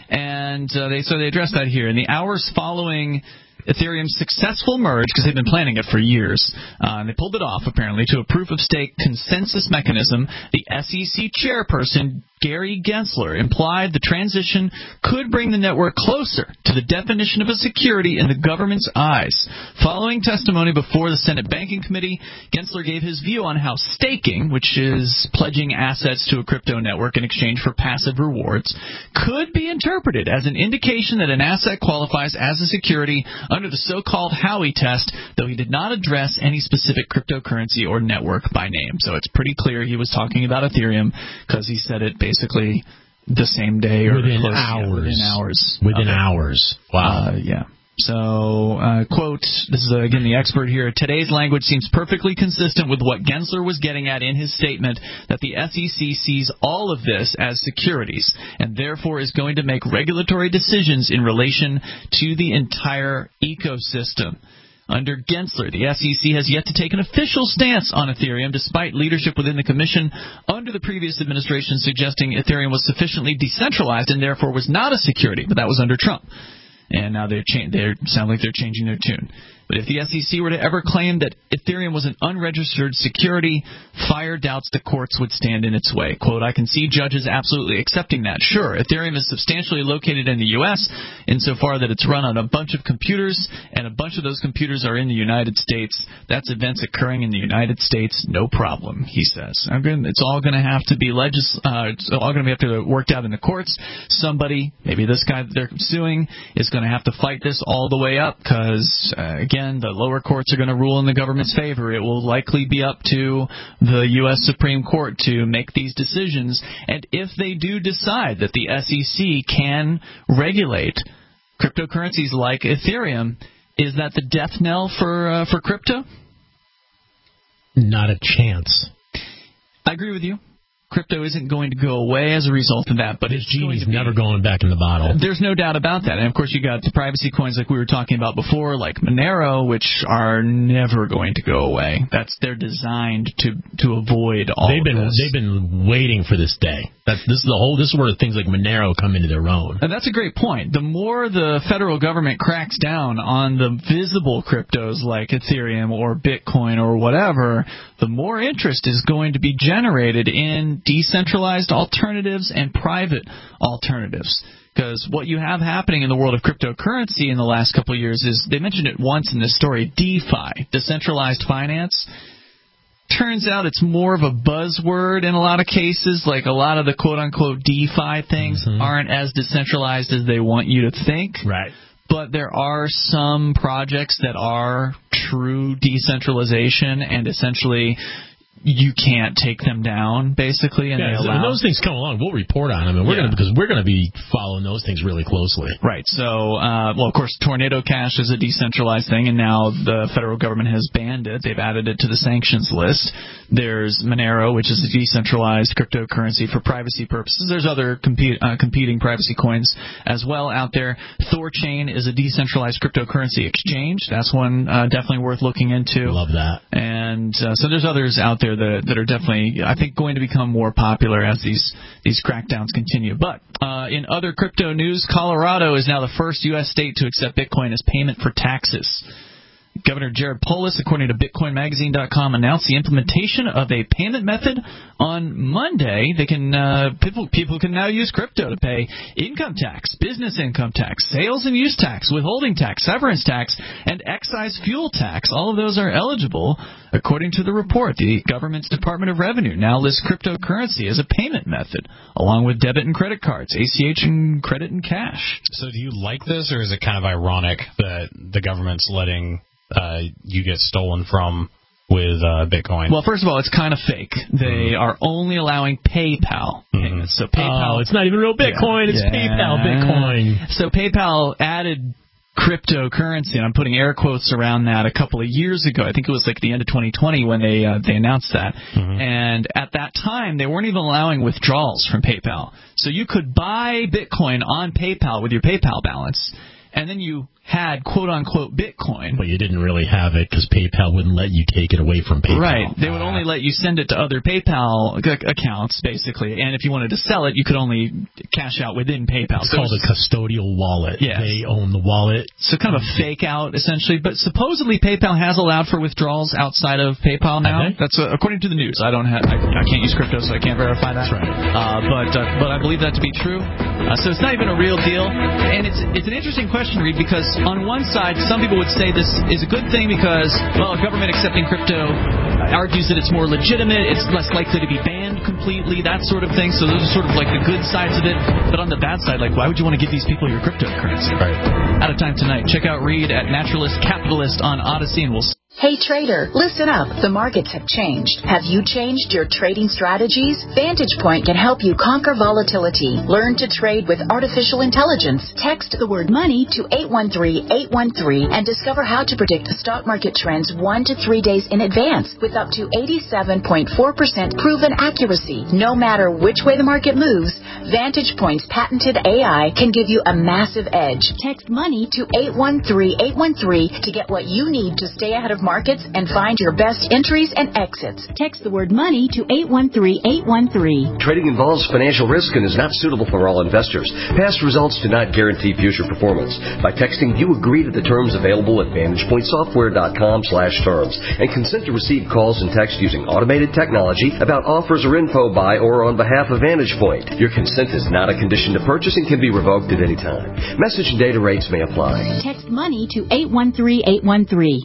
Speaker 3: and uh, they so they address that here in the hours following Ethereum's successful merge, because they've been planning it for years, uh, and they pulled it off apparently to a proof of stake consensus mechanism. The S E C chairperson Gary Gensler implied the transition could bring the network closer to the definition of a security in the government's eyes. Following testimony before the Senate Banking Committee, Gensler gave his view on how staking, which is pledging assets to a crypto network in exchange for passive rewards, could be interpreted as an indication that an asset qualifies as a security under the so-called Howey test, though he did not address any specific cryptocurrency or network by name. So it's pretty clear he was talking about Ethereum, because he said it basically the same day or
Speaker 4: within
Speaker 3: close,
Speaker 4: hours.
Speaker 3: Yeah, within hours.
Speaker 4: Within
Speaker 3: okay.
Speaker 4: hours. Wow.
Speaker 3: Uh, yeah. So, uh, quote, this is, uh, again, the expert here, today's language seems perfectly consistent with what Gensler was getting at in his statement that the S E C sees all of this as securities and therefore is going to make regulatory decisions in relation to the entire ecosystem. Under Gensler, the S E C has yet to take an official stance on Ethereum, despite leadership within the Commission under the previous administration suggesting Ethereum was sufficiently decentralized and therefore was not a security, but that was under Trump. And now they cha- they sound like they're changing their tune. But if the S E C were to ever claim that Ethereum was an unregistered security, Fire doubts the courts would stand in its way. Quote, I can see judges absolutely accepting that. Sure, Ethereum is substantially located in the U S insofar that it's run on a bunch of computers, and a bunch of those computers are in the United States. That's events occurring in the United States, no problem, he says. I'm going, it's all going to have to be legis- uh, it's all going to have to be worked out in the courts. Somebody, maybe this guy that they're suing, is going to have to fight this all the way up, because, uh, again, the lower courts are going to rule in the government's favor. It will likely be up to the U S Supreme Court to make these decisions. And if they do decide that the S E C can regulate cryptocurrencies like Ethereum, is that the death knell for uh, for crypto?
Speaker 4: Not a chance.
Speaker 3: I agree with you. crypto isn't going to go away as a result of that, but
Speaker 4: this
Speaker 3: it's
Speaker 4: genie's
Speaker 3: going to
Speaker 4: never going back in the bottle.
Speaker 3: There's no doubt about that. And, of course, you got the privacy coins like we were talking about before, like Monero, which are never going to go away. That's They're designed to to avoid all
Speaker 4: they've
Speaker 3: of
Speaker 4: been,
Speaker 3: this.
Speaker 4: They've been waiting for this day. That's, this is the whole. This is where things like Monero come into their own.
Speaker 3: And that's a great point. The more the federal government cracks down on the visible cryptos like Ethereum or Bitcoin or whatever, the more interest is going to be generated in decentralized alternatives and private alternatives. Because what you have happening in the world of cryptocurrency in the last couple of years is, they mentioned it once in this story, DeFi, decentralized finance. Turns out it's more of a buzzword in a lot of cases. Like a lot of the quote-unquote DeFi things mm-hmm. aren't as decentralized as they want you to think.
Speaker 4: Right.
Speaker 3: But there are some projects that are true decentralization, and essentially you can't take them down, basically. And
Speaker 4: yeah,
Speaker 3: they allow...
Speaker 4: when those things come along, we'll report on them, and we're yeah. gonna because we're going to be following those things really closely.
Speaker 3: Right. So, uh, well, of course, Tornado Cash is a decentralized thing, and now the federal government has banned it. They've added it to the sanctions list. There's Monero, which is a decentralized cryptocurrency for privacy purposes. There's other compete, uh, competing privacy coins as well out there. Thorchain is a decentralized cryptocurrency exchange. That's one uh, definitely worth looking into.
Speaker 4: Love that.
Speaker 3: And uh, so there's others out there that, that are definitely, I think, going to become more popular as these these crackdowns continue. But uh, in other crypto news, Colorado is now the first U S state to accept Bitcoin as payment for taxes. Governor Jared Polis, according to Bitcoin Magazine dot com, announced the implementation of a payment method on Monday. They can uh, people people can now use crypto to pay income tax, business income tax, sales and use tax, withholding tax, severance tax, and excise fuel tax. All of those are eligible, according to the report. The government's Department of Revenue now lists cryptocurrency as a payment method, along with debit and credit cards, A C H and credit and cash.
Speaker 14: So do you like this, or is it kind of ironic that the government's letting Uh, you get stolen from with uh, Bitcoin?
Speaker 3: Well, first of all, it's kind of fake. They mm. are only allowing PayPal payments. So PayPal,
Speaker 4: oh, it's not even real Bitcoin. Yeah. It's yeah. PayPal Bitcoin.
Speaker 3: So PayPal added cryptocurrency, and I'm putting air quotes around that, a couple of years ago. I think it was like the end of twenty twenty when they uh, they announced that. Mm-hmm. And at that time, they weren't even allowing withdrawals from PayPal. So you could buy Bitcoin on PayPal with your PayPal balance, and then you had quote-unquote Bitcoin.
Speaker 4: But you didn't really have it because PayPal wouldn't let you take it away from PayPal.
Speaker 3: Right. They would only let you send it to other PayPal c- accounts, basically. And if you wanted to sell it, you could only cash out within PayPal.
Speaker 4: It's so called a custodial wallet.
Speaker 3: Yes.
Speaker 4: They own the wallet.
Speaker 3: So kind of a fake out, essentially. But supposedly PayPal has allowed for withdrawals outside of PayPal now.
Speaker 4: Okay.
Speaker 3: That's uh, according to the news. I don't have. I, I can't use crypto, so I can't verify that.
Speaker 4: That's right.
Speaker 3: Uh, but uh, but I believe that to be true. Uh, so it's not even a real deal. And it's it's an interesting question, Reed, because on one side, some people would say this is a good thing because, well, government accepting crypto argues that it's more legitimate, it's less likely to be banned completely, that sort of thing. So those are sort of like the good sides of it. But on the bad side, like, why would you want to give these people your cryptocurrency?
Speaker 4: Right.
Speaker 3: Out of time tonight. Check out Reed at Naturalist Capitalist on Odyssey, and we'll see.
Speaker 19: Hey trader, listen up. The markets have changed. Have you changed your trading strategies? Vantage Point can help you conquer volatility. Learn to trade with artificial intelligence. Text the word money to eight one three, eight one three and discover how to predict the stock market trends one to three days in advance with up to eighty-seven point four percent proven accuracy. No matter which way the market moves, Vantage Point's patented A I can give you a massive edge. Text money to eight one three, eight one three to get what you need to stay ahead of markets and find your best entries and exits. Text the word money to eight one three, eight one three.
Speaker 9: Trading involves financial risk and is not suitable for all investors. Past results do not guarantee future performance. By texting, you agree to the terms available at vantage point software dot com slash terms and consent to receive calls and text using automated technology about offers or info by or on behalf of Vantage Point. Your consent is not a condition to purchase and can be revoked at any time. Message and data rates may apply.
Speaker 19: Text money to eight one three, eight one three.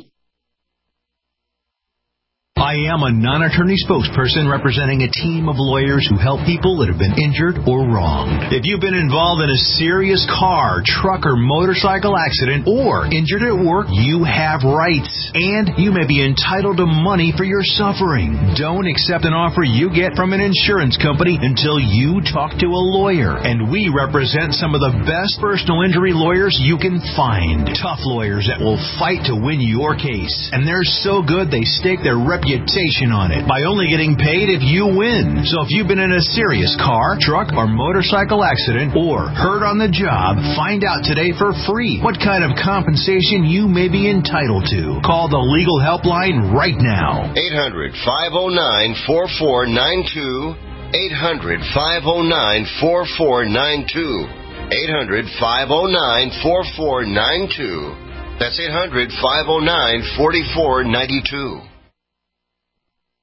Speaker 20: I am a non-attorney spokesperson representing a team of lawyers who help people that have been injured or wronged. If you've been involved in a serious car, truck, or motorcycle accident or injured at work, you have rights, and you may be entitled to money for your suffering. Don't accept an offer you get from an insurance company until you talk to a lawyer, and we represent some of the best personal injury lawyers you can find. Tough lawyers that will fight to win your case, and they're so good they stake their reputation reputation on it by only getting paid if you win. So if you've been in a serious car, truck, or motorcycle accident or hurt on the job, find out today for free what kind of compensation you may be entitled to. Call the Legal Helpline right now.
Speaker 5: eight hundred, five oh nine, four four nine two. eight hundred, five oh nine, four four nine two. eight hundred, five oh nine, four four nine two. That's eight hundred, five oh nine, four four nine two.